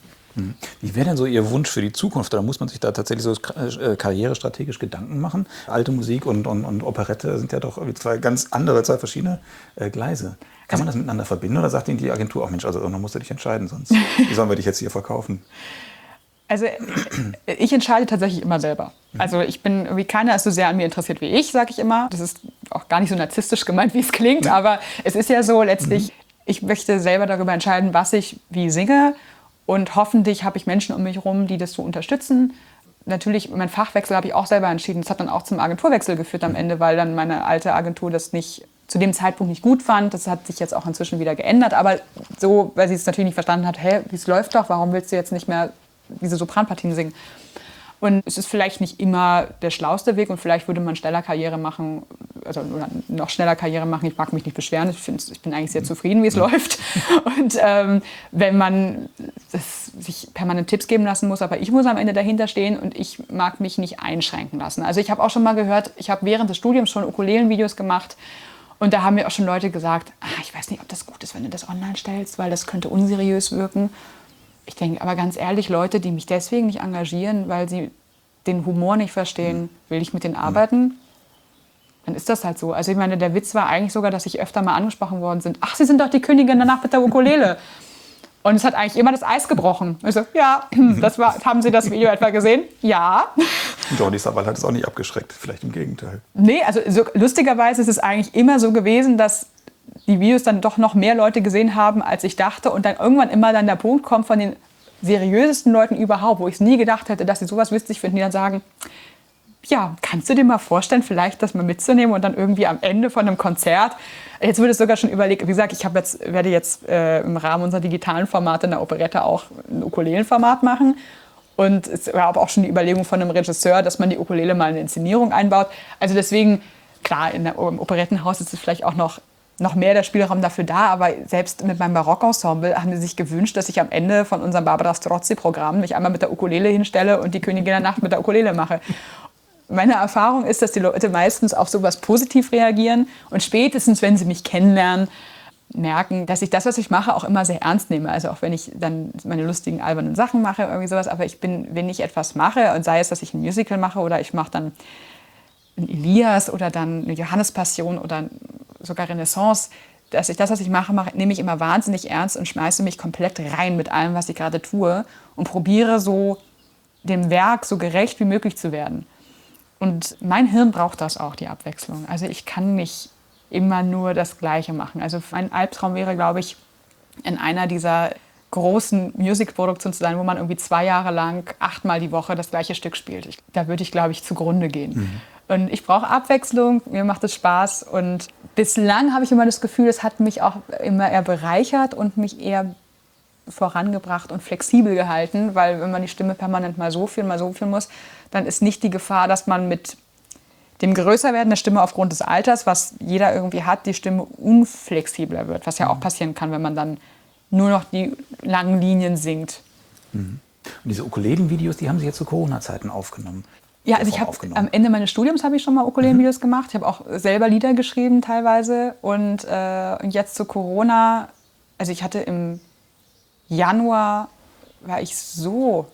S2: Wie wäre denn so Ihr Wunsch für die Zukunft? Oder muss man sich da tatsächlich so karrierestrategisch Gedanken machen? Alte Musik und Operette sind ja doch zwei verschiedene Gleise. Kann man das miteinander verbinden oder sagt Ihnen die Agentur auch, Mensch, also irgendwann musst du dich entscheiden, sonst wie sollen wir dich jetzt hier verkaufen?
S3: Also ich entscheide tatsächlich immer selber. Also ich bin irgendwie, keiner ist so sehr an mir interessiert wie ich, sage ich immer. Das ist auch gar nicht so narzisstisch gemeint, wie es klingt, aber es ist ja so letztlich, ich möchte selber darüber entscheiden, was ich wie singe und hoffentlich habe ich Menschen um mich herum, die das so unterstützen. Natürlich, mein Fachwechsel habe ich auch selber entschieden. Das hat dann auch zum Agenturwechsel geführt am Ende, weil dann meine alte Agentur das nicht zu dem Zeitpunkt nicht gut fand. Das hat sich jetzt auch inzwischen wieder geändert, aber so, weil sie es natürlich nicht verstanden hat, hey, es läuft doch, warum willst du jetzt nicht mehr diese Sopranpartien singen? Und es ist vielleicht nicht immer der schlauste Weg und vielleicht würde man schneller Karriere machen, also noch schneller Karriere machen. Ich mag mich nicht beschweren, ich bin eigentlich sehr zufrieden, wie es läuft. Und wenn man sich permanent Tipps geben lassen muss, aber ich muss am Ende dahinter stehen und ich mag mich nicht einschränken lassen. Also ich habe auch schon mal gehört, ich habe während des Studiums schon Ukulelen-Videos gemacht und da haben mir auch schon Leute gesagt, ich weiß nicht, ob das gut ist, wenn du das online stellst, weil das könnte unseriös wirken. Ich denke aber ganz ehrlich, Leute, die mich deswegen nicht engagieren, weil sie den Humor nicht verstehen, will ich mit denen arbeiten? Dann ist das halt so. Also ich meine, der Witz war eigentlich sogar, dass ich öfter mal angesprochen worden sind. Ach, Sie sind doch die Königin der Nacht mit der Ukulele. Und es hat eigentlich immer das Eis gebrochen. Ich so, ja, haben Sie das Video etwa gesehen? Ja.
S2: Jordi Savall hat es auch nicht abgeschreckt, vielleicht im Gegenteil.
S3: Nee, also so, lustigerweise ist es eigentlich immer so gewesen, dass die Videos dann doch noch mehr Leute gesehen haben, als ich dachte. Und dann irgendwann immer dann der Punkt kommt von den seriösesten Leuten überhaupt, wo ich es nie gedacht hätte, dass sie sowas witzig finden, die dann sagen, ja, kannst du dir mal vorstellen, vielleicht das mal mitzunehmen und dann irgendwie am Ende von einem Konzert, jetzt wird es sogar schon überlegt, wie gesagt, werde jetzt im Rahmen unserer digitalen Formate in der Operette auch ein Ukulelenformat machen. Und es gab auch schon die Überlegung von einem Regisseur, dass man die Ukulele mal in eine Inszenierung einbaut. Also deswegen, klar, im Operettenhaus ist es vielleicht auch noch mehr der Spielraum dafür da, aber selbst mit meinem Barockensemble haben sie sich gewünscht, dass ich am Ende von unserem Barbara Strozzi-Programm mich einmal mit der Ukulele hinstelle und die Königin der Nacht mit der Ukulele mache. Meine Erfahrung ist, dass die Leute meistens auf sowas positiv reagieren und spätestens, wenn sie mich kennenlernen, merken, dass ich das, was ich mache, auch immer sehr ernst nehme. Also auch wenn ich dann meine lustigen, albernen Sachen mache, irgendwie sowas, aber wenn ich etwas mache, und sei es, dass ich ein Musical mache oder ich mache dann ein Elias oder dann eine Johannespassion oder sogar Renaissance, dass ich das, was ich mache, nehme ich immer wahnsinnig ernst und schmeiße mich komplett rein mit allem, was ich gerade tue und probiere so dem Werk so gerecht wie möglich zu werden. Und mein Hirn braucht das auch, die Abwechslung. Also ich kann nicht immer nur das Gleiche machen. Also mein Albtraum wäre, glaube ich, in einer dieser großen Musikproduktionen zu sein, wo man irgendwie 2 Jahre lang 8-mal die Woche das gleiche Stück spielt. Da würde ich, glaube ich, zugrunde gehen. Und ich brauche Abwechslung, mir macht es Spaß. Und bislang habe ich immer das Gefühl, es hat mich auch immer eher bereichert und mich eher vorangebracht und flexibel gehalten, weil wenn man die Stimme permanent mal so viel muss, dann ist nicht die Gefahr, dass man mit dem Größerwerden der Stimme aufgrund des Alters, was jeder irgendwie hat, die Stimme unflexibler wird, was ja auch passieren kann, wenn man dann nur noch die langen Linien singt.
S2: Und diese Ukulelen-Videos, die haben Sie jetzt zu Corona-Zeiten aufgenommen?
S3: Ja, also ich habe am Ende meines Studiums habe ich schon mal Ukulelen-Videos gemacht. Ich habe auch selber Lieder geschrieben teilweise. Und jetzt zu Corona, also ich hatte im Januar, war ich so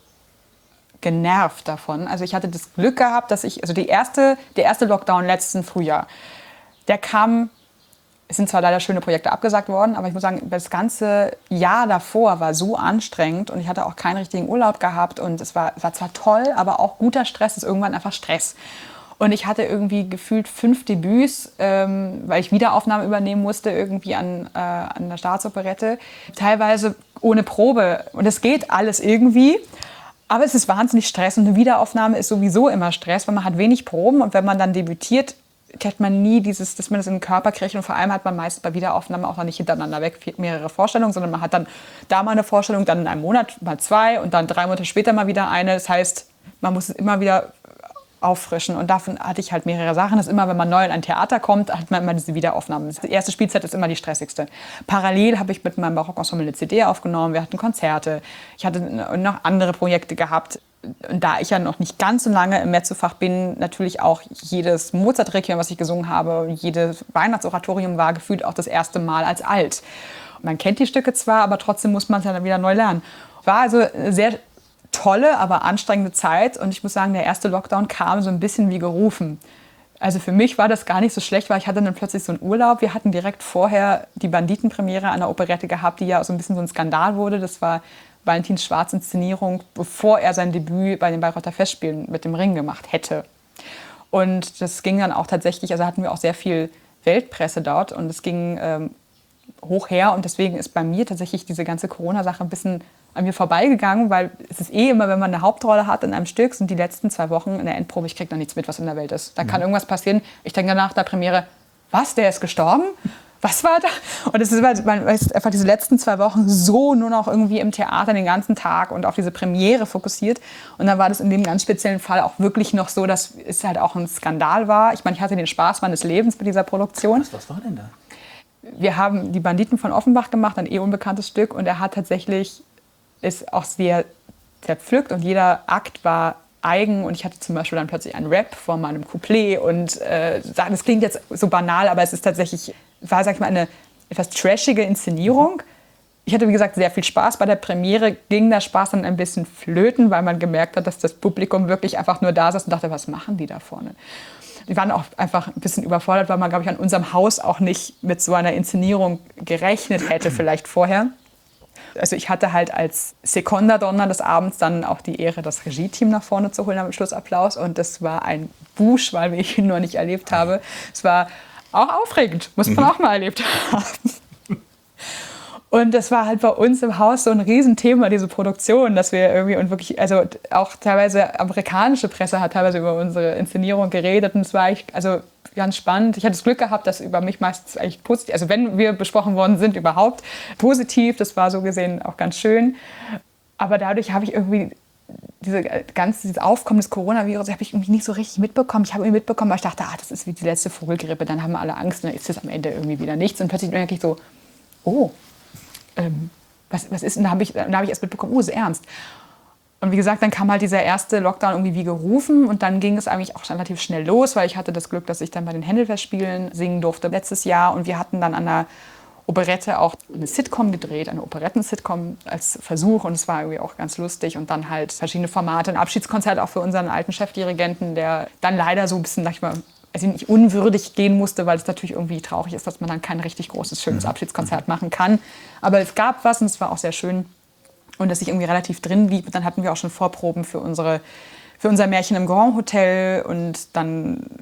S3: genervt davon. Also ich hatte das Glück gehabt, dass also der erste Lockdown letzten Frühjahr, der kam. Es sind zwar leider schöne Projekte abgesagt worden, aber ich muss sagen, das ganze Jahr davor war so anstrengend und ich hatte auch keinen richtigen Urlaub gehabt und es war zwar toll, aber auch guter Stress, es ist irgendwann einfach Stress. Und ich hatte irgendwie gefühlt 5 Debüts, weil ich Wiederaufnahmen übernehmen musste, irgendwie an der Staatsoperette, teilweise ohne Probe. Und es geht alles irgendwie, aber es ist wahnsinnig Stress und eine Wiederaufnahme ist sowieso immer Stress, weil man hat wenig Proben und wenn man dann debütiert, kriegt man nie dass man das in den Körper kriegt. Und vor allem hat man meistens bei Wiederaufnahmen auch noch nicht hintereinander weg mehrere Vorstellungen, sondern man hat dann da mal eine Vorstellung, dann in einem Monat mal 2 und dann 3 Monate später mal wieder eine. Das heißt, man muss es immer wieder auffrischen. Und davon hatte ich halt mehrere Sachen. Das ist immer, wenn man neu in ein Theater kommt, hat man immer diese Wiederaufnahmen. Die erste Spielzeit ist immer die stressigste. Parallel habe ich mit meinem Barockensemble eine CD aufgenommen. Wir hatten Konzerte. Ich hatte noch andere Projekte gehabt. Und da ich ja noch nicht ganz so lange im Mezzofach bin, natürlich auch jedes Mozart-Requiem, was ich gesungen habe, jedes Weihnachtsoratorium war gefühlt auch das erste Mal als alt. Man kennt die Stücke zwar, aber trotzdem muss man es ja dann wieder neu lernen. War also eine sehr tolle, aber anstrengende Zeit. Und ich muss sagen, der erste Lockdown kam so ein bisschen wie gerufen. Also für mich war das gar nicht so schlecht, weil ich hatte dann plötzlich so einen Urlaub. Wir hatten direkt vorher die Banditenpremiere an der Operette gehabt, die ja so ein bisschen so ein Skandal wurde. Das war Valentin Schwarz Inszenierung, bevor er sein Debüt bei den Bayreuther Festspielen mit dem Ring gemacht hätte. Und das ging dann auch tatsächlich, also hatten wir auch sehr viel Weltpresse dort und es ging hoch her und deswegen ist bei mir tatsächlich diese ganze Corona-Sache ein bisschen an mir vorbeigegangen, weil es ist immer, wenn man eine Hauptrolle hat in einem Stück, sind die letzten 2 Wochen in der Endprobe, ich kriege noch nichts mit, was in der Welt ist. Da kann irgendwas passieren. Ich denke danach der Premiere, was, der ist gestorben? Was war da? Und es ist, man ist einfach diese letzten 2 Wochen so nur noch irgendwie im Theater den ganzen Tag und auf diese Premiere fokussiert. Und dann war das in dem ganz speziellen Fall auch wirklich noch so, dass es halt auch ein Skandal war. Ich meine, ich hatte den Spaß meines Lebens mit dieser Produktion.
S2: Was war denn da?
S3: Wir haben die Banditen von Offenbach gemacht, ein unbekanntes Stück. Und er hat tatsächlich, ist auch sehr zerpflückt und jeder Akt war eigen. Und ich hatte zum Beispiel dann plötzlich einen Rap vor meinem Couplet. Und das klingt jetzt so banal, aber es ist tatsächlich, war, sag ich mal, eine etwas trashige Inszenierung. Ich hatte, wie gesagt, sehr viel Spaß. Bei der Premiere ging der Spaß dann ein bisschen flöten, weil man gemerkt hat, dass das Publikum wirklich einfach nur da saß und dachte, was machen die da vorne? Die waren auch einfach ein bisschen überfordert, weil man, glaube ich, an unserem Haus auch nicht mit so einer Inszenierung gerechnet hätte vielleicht vorher. Also ich hatte halt als Sekundadonna des Abends dann auch die Ehre, das Regie-Team nach vorne zu holen am Schlussapplaus. Und das war ein Busch, weil ich ihn noch nicht erlebt habe. Es war auch aufregend, muss man auch mal erlebt haben. Und das war halt bei uns im Haus so ein Riesenthema, diese Produktion, dass wir irgendwie und wirklich, also auch teilweise amerikanische Presse hat teilweise über unsere Inszenierung geredet und es war echt, also ganz spannend. Ich hatte das Glück gehabt, dass über mich meistens eigentlich positiv, also wenn wir besprochen worden sind, überhaupt positiv, das war so gesehen auch ganz schön. Aber dadurch habe ich irgendwie dieses Aufkommen des Coronavirus habe ich irgendwie nicht so richtig mitbekommen. Ich habe irgendwie mitbekommen, weil ich dachte, das ist wie die letzte Vogelgrippe, dann haben wir alle Angst und dann ist das am Ende irgendwie wieder nichts. Und plötzlich merke ich so, was ist? Und da habe ich erst mitbekommen, ist ernst. Und wie gesagt, dann kam halt dieser erste Lockdown irgendwie wie gerufen und dann ging es eigentlich auch relativ schnell los, weil ich hatte das Glück, dass ich dann bei den Händelfestspielen singen durfte letztes Jahr und wir hatten dann an der Operette auch eine Sitcom gedreht, eine Operetten-Sitcom als Versuch und es war irgendwie auch ganz lustig und dann halt verschiedene Formate, ein Abschiedskonzert auch für unseren alten Chefdirigenten, der dann leider so ein bisschen, sag ich mal, also nicht unwürdig gehen musste, weil es natürlich irgendwie traurig ist, dass man dann kein richtig großes, schönes Abschiedskonzert machen kann. Aber es gab was und es war auch sehr schön und dass ich irgendwie relativ drin blieb. Und dann hatten wir auch schon Vorproben für unser Märchen im Grand Hotel und dann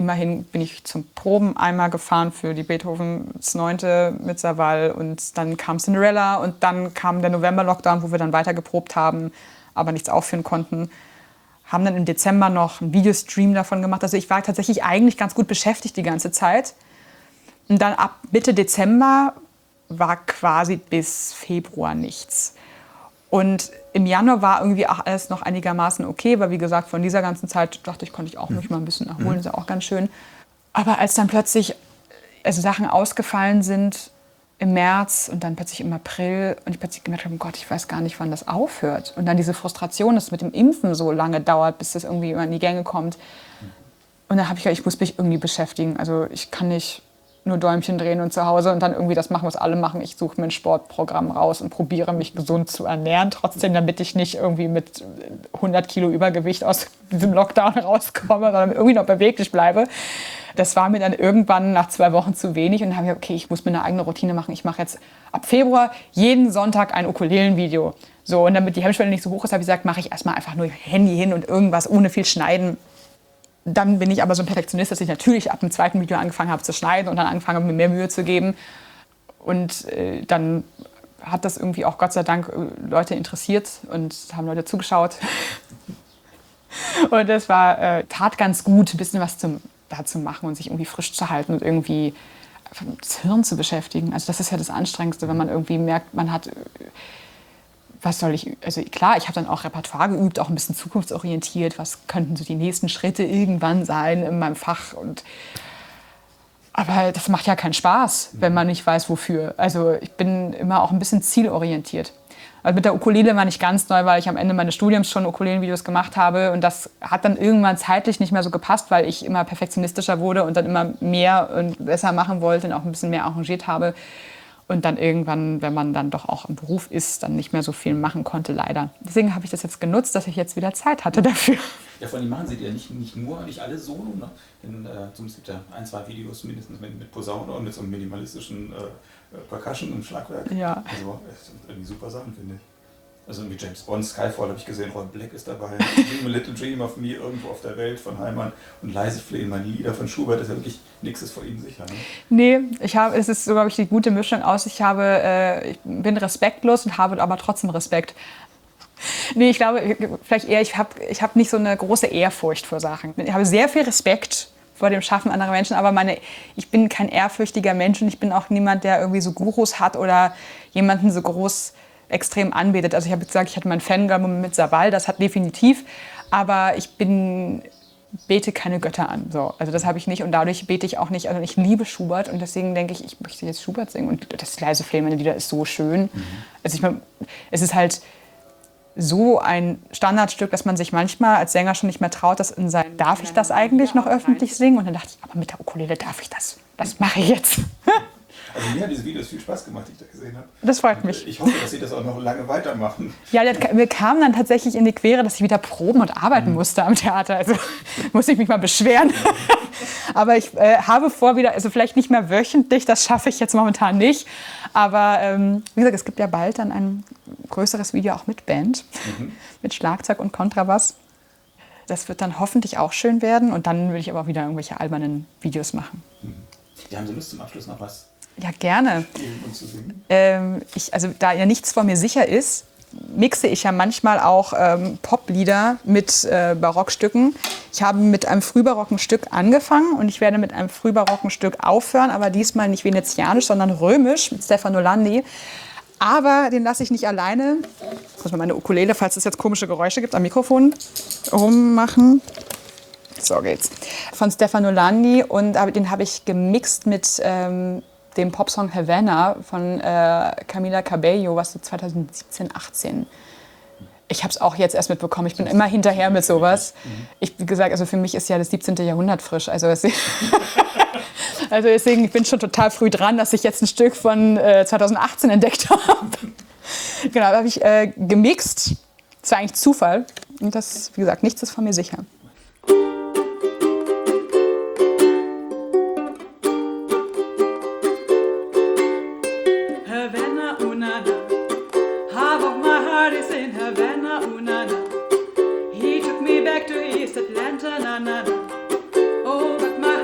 S3: immerhin bin ich zum Proben einmal gefahren für die Beethovens 9. mit Sawal und dann kam Cinderella und dann kam der November-Lockdown, wo wir dann weiter geprobt haben, aber nichts aufführen konnten. Haben dann im Dezember noch einen Videostream davon gemacht. Also ich war tatsächlich eigentlich ganz gut beschäftigt die ganze Zeit. Und dann ab Mitte Dezember war quasi bis Februar nichts. Und im Januar war irgendwie auch alles noch einigermaßen okay, weil wie gesagt, von dieser ganzen Zeit dachte ich, konnte ich auch mich mal ein bisschen erholen, ist ja auch ganz schön. Aber als dann plötzlich Sachen ausgefallen sind im März und dann plötzlich im April und ich plötzlich gemerkt habe, oh Gott, ich weiß gar nicht, wann das aufhört. Und dann diese Frustration, dass es mit dem Impfen so lange dauert, bis das irgendwie immer in die Gänge kommt. Und dann habe ich gedacht, ich muss mich irgendwie beschäftigen. Also ich kann nicht nur Däumchen drehen und zu Hause und dann irgendwie das machen, was alle machen. Ich suche mir ein Sportprogramm raus und probiere mich gesund zu ernähren, trotzdem, damit ich nicht irgendwie mit 100 Kilo Übergewicht aus diesem Lockdown rauskomme, sondern irgendwie noch beweglich bleibe. Das war mir dann irgendwann nach 2 Wochen zu wenig und dann habe ich gesagt, okay, ich muss mir eine eigene Routine machen. Ich mache jetzt ab Februar jeden Sonntag ein Ukulelenvideo. So, und damit die Hemmschwelle nicht so hoch ist, habe ich gesagt, mache ich erstmal einfach nur Handy hin und irgendwas ohne viel Schneiden. Dann bin ich aber so ein Perfektionist, dass ich natürlich ab dem 2. Video angefangen habe zu schneiden und dann angefangen habe, mir mehr Mühe zu geben. Und dann hat das irgendwie auch Gott sei Dank Leute interessiert und haben Leute zugeschaut. Und das tat ganz gut, ein bisschen was da zu machen und sich irgendwie frisch zu halten und irgendwie das Hirn zu beschäftigen. Also das ist ja das Anstrengendste, wenn man irgendwie merkt, man hat... Was soll ich, also klar, ich habe dann auch Repertoire geübt, auch ein bisschen zukunftsorientiert, was könnten so die nächsten Schritte irgendwann sein in meinem Fach. Aber das macht ja keinen Spaß, wenn man nicht weiß, wofür. Also ich bin immer auch ein bisschen zielorientiert. Also mit der Ukulele war nicht ganz neu, weil ich am Ende meines Studiums schon Ukulelenvideos gemacht habe und das hat dann irgendwann zeitlich nicht mehr so gepasst, weil ich immer perfektionistischer wurde und dann immer mehr und besser machen wollte und auch ein bisschen mehr arrangiert habe. Und dann irgendwann, wenn man dann doch auch im Beruf ist, dann nicht mehr so viel machen konnte, leider. Deswegen habe ich das jetzt genutzt, dass ich jetzt wieder Zeit hatte dafür.
S2: Ja, vor allem machen sie ja nicht alle solo. Ne? Es gibt ja 1, 2 Videos mindestens mit Posaune und mit so einem minimalistischen Percussion und Schlagwerk.
S3: Ja.
S2: Also das sind irgendwie super Sachen, finde ich. Also wie James Bond, Skyfall habe ich gesehen, Roy Black ist dabei, Dream a Little Dream of Me, irgendwo auf der Welt von Heimann und Leise Flehen, meine Lieder von Schubert, das ist ja wirklich nichts vor Ihnen sicher. Ne?
S3: Nee, es ist so, glaube ich, die gute Mischung aus. Ich bin respektlos und habe aber trotzdem Respekt. Nee, ich glaube, vielleicht eher, ich hab nicht so eine große Ehrfurcht vor Sachen. Ich habe sehr viel Respekt vor dem Schaffen anderer Menschen, aber ich bin kein ehrfürchtiger Mensch und ich bin auch niemand, der irgendwie so Gurus hat oder jemanden so groß extrem anbetet. Also ich habe gesagt, ich hatte meinen Fangirl-Moment mit Sawal, das hat definitiv, aber ich bete keine Götter an. So. Also das habe ich nicht und dadurch bete ich auch nicht. Also ich liebe Schubert und deswegen denke ich, ich möchte jetzt Schubert singen und das Leise Flehen, meine Lieder ist so schön. Also ich meine, es ist halt so ein Standardstück, dass man sich manchmal als Sänger schon nicht mehr traut, darf ich das eigentlich noch öffentlich singen? Und dann dachte ich, aber mit der Ukulele darf ich das. Das mache ich jetzt.
S2: Also mir hat dieses Video viel Spaß gemacht, die ich da gesehen habe.
S3: Das freut mich.
S2: Ich hoffe, dass Sie das auch noch lange weitermachen.
S3: Ja, mir kam dann tatsächlich in die Quere, dass ich wieder proben und arbeiten musste am Theater. Also muss ich mich mal beschweren. Aber ich habe vor, wieder, also vielleicht nicht mehr wöchentlich, das schaffe ich jetzt momentan nicht. Aber wie gesagt, es gibt ja bald dann ein größeres Video auch mit Band, mit Schlagzeug und Kontrabass. Das wird dann hoffentlich auch schön werden. Und dann will ich aber wieder irgendwelche albernen Videos machen.
S2: Ja, haben Sie Lust zum Abschluss noch was?
S3: Ja, gerne.
S2: Zu singen?
S3: Also da ja nichts vor mir sicher ist, mixe ich ja manchmal auch Poplieder mit Barockstücken. Ich habe mit einem frühbarocken Stück angefangen und ich werde mit einem frühbarocken Stück aufhören, aber diesmal nicht venezianisch, sondern römisch mit Stefano Landi. Aber den lasse ich nicht alleine. Ich muss mal meine Ukulele, falls es jetzt komische Geräusche gibt, am Mikrofon rummachen. So geht's. Von Stefano Landi und den habe ich gemixt mit dem Popsong Havana von Camila Cabello, was so 2017, 18. Ich habe es auch jetzt erst mitbekommen. Ich bin immer hinterher mit sowas. Wie gesagt, also für mich ist ja das 17. Jahrhundert frisch. Also deswegen, ich bin schon total früh dran, dass ich jetzt ein Stück von 2018 entdeckt habe. Genau, da habe ich gemixt. Das war eigentlich Zufall. Und das, wie gesagt, nichts ist von mir sicher.
S1: Havana, ooh na na. Half of my heart is in Havana, ooh na na. He took me back to East Atlanta, na na na. Oh, but my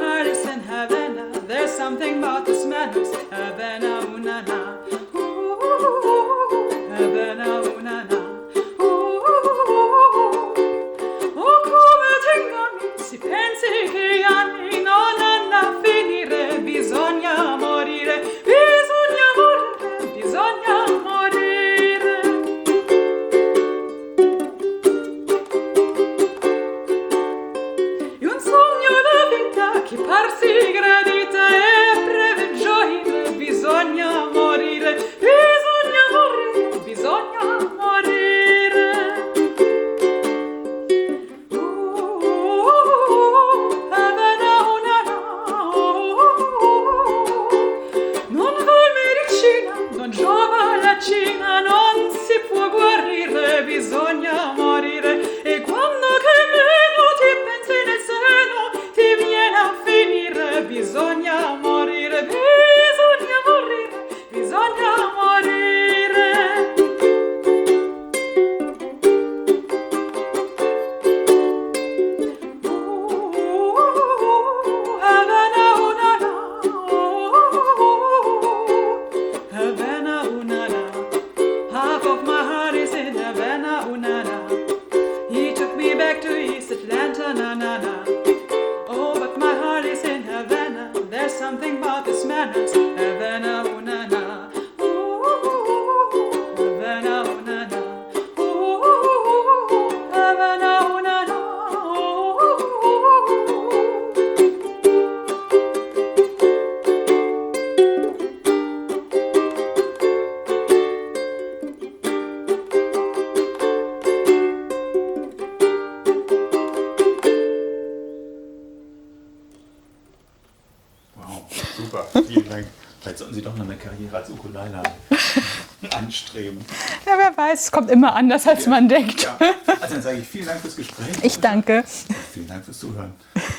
S2: Vielleicht sollten Sie doch noch eine Karriere als Ukulele anstreben.
S3: Ja, wer weiß, es kommt immer anders, als man denkt.
S2: Ja. Also dann sage ich vielen Dank fürs Gespräch.
S3: Ich danke.
S2: Vielen Dank fürs Zuhören.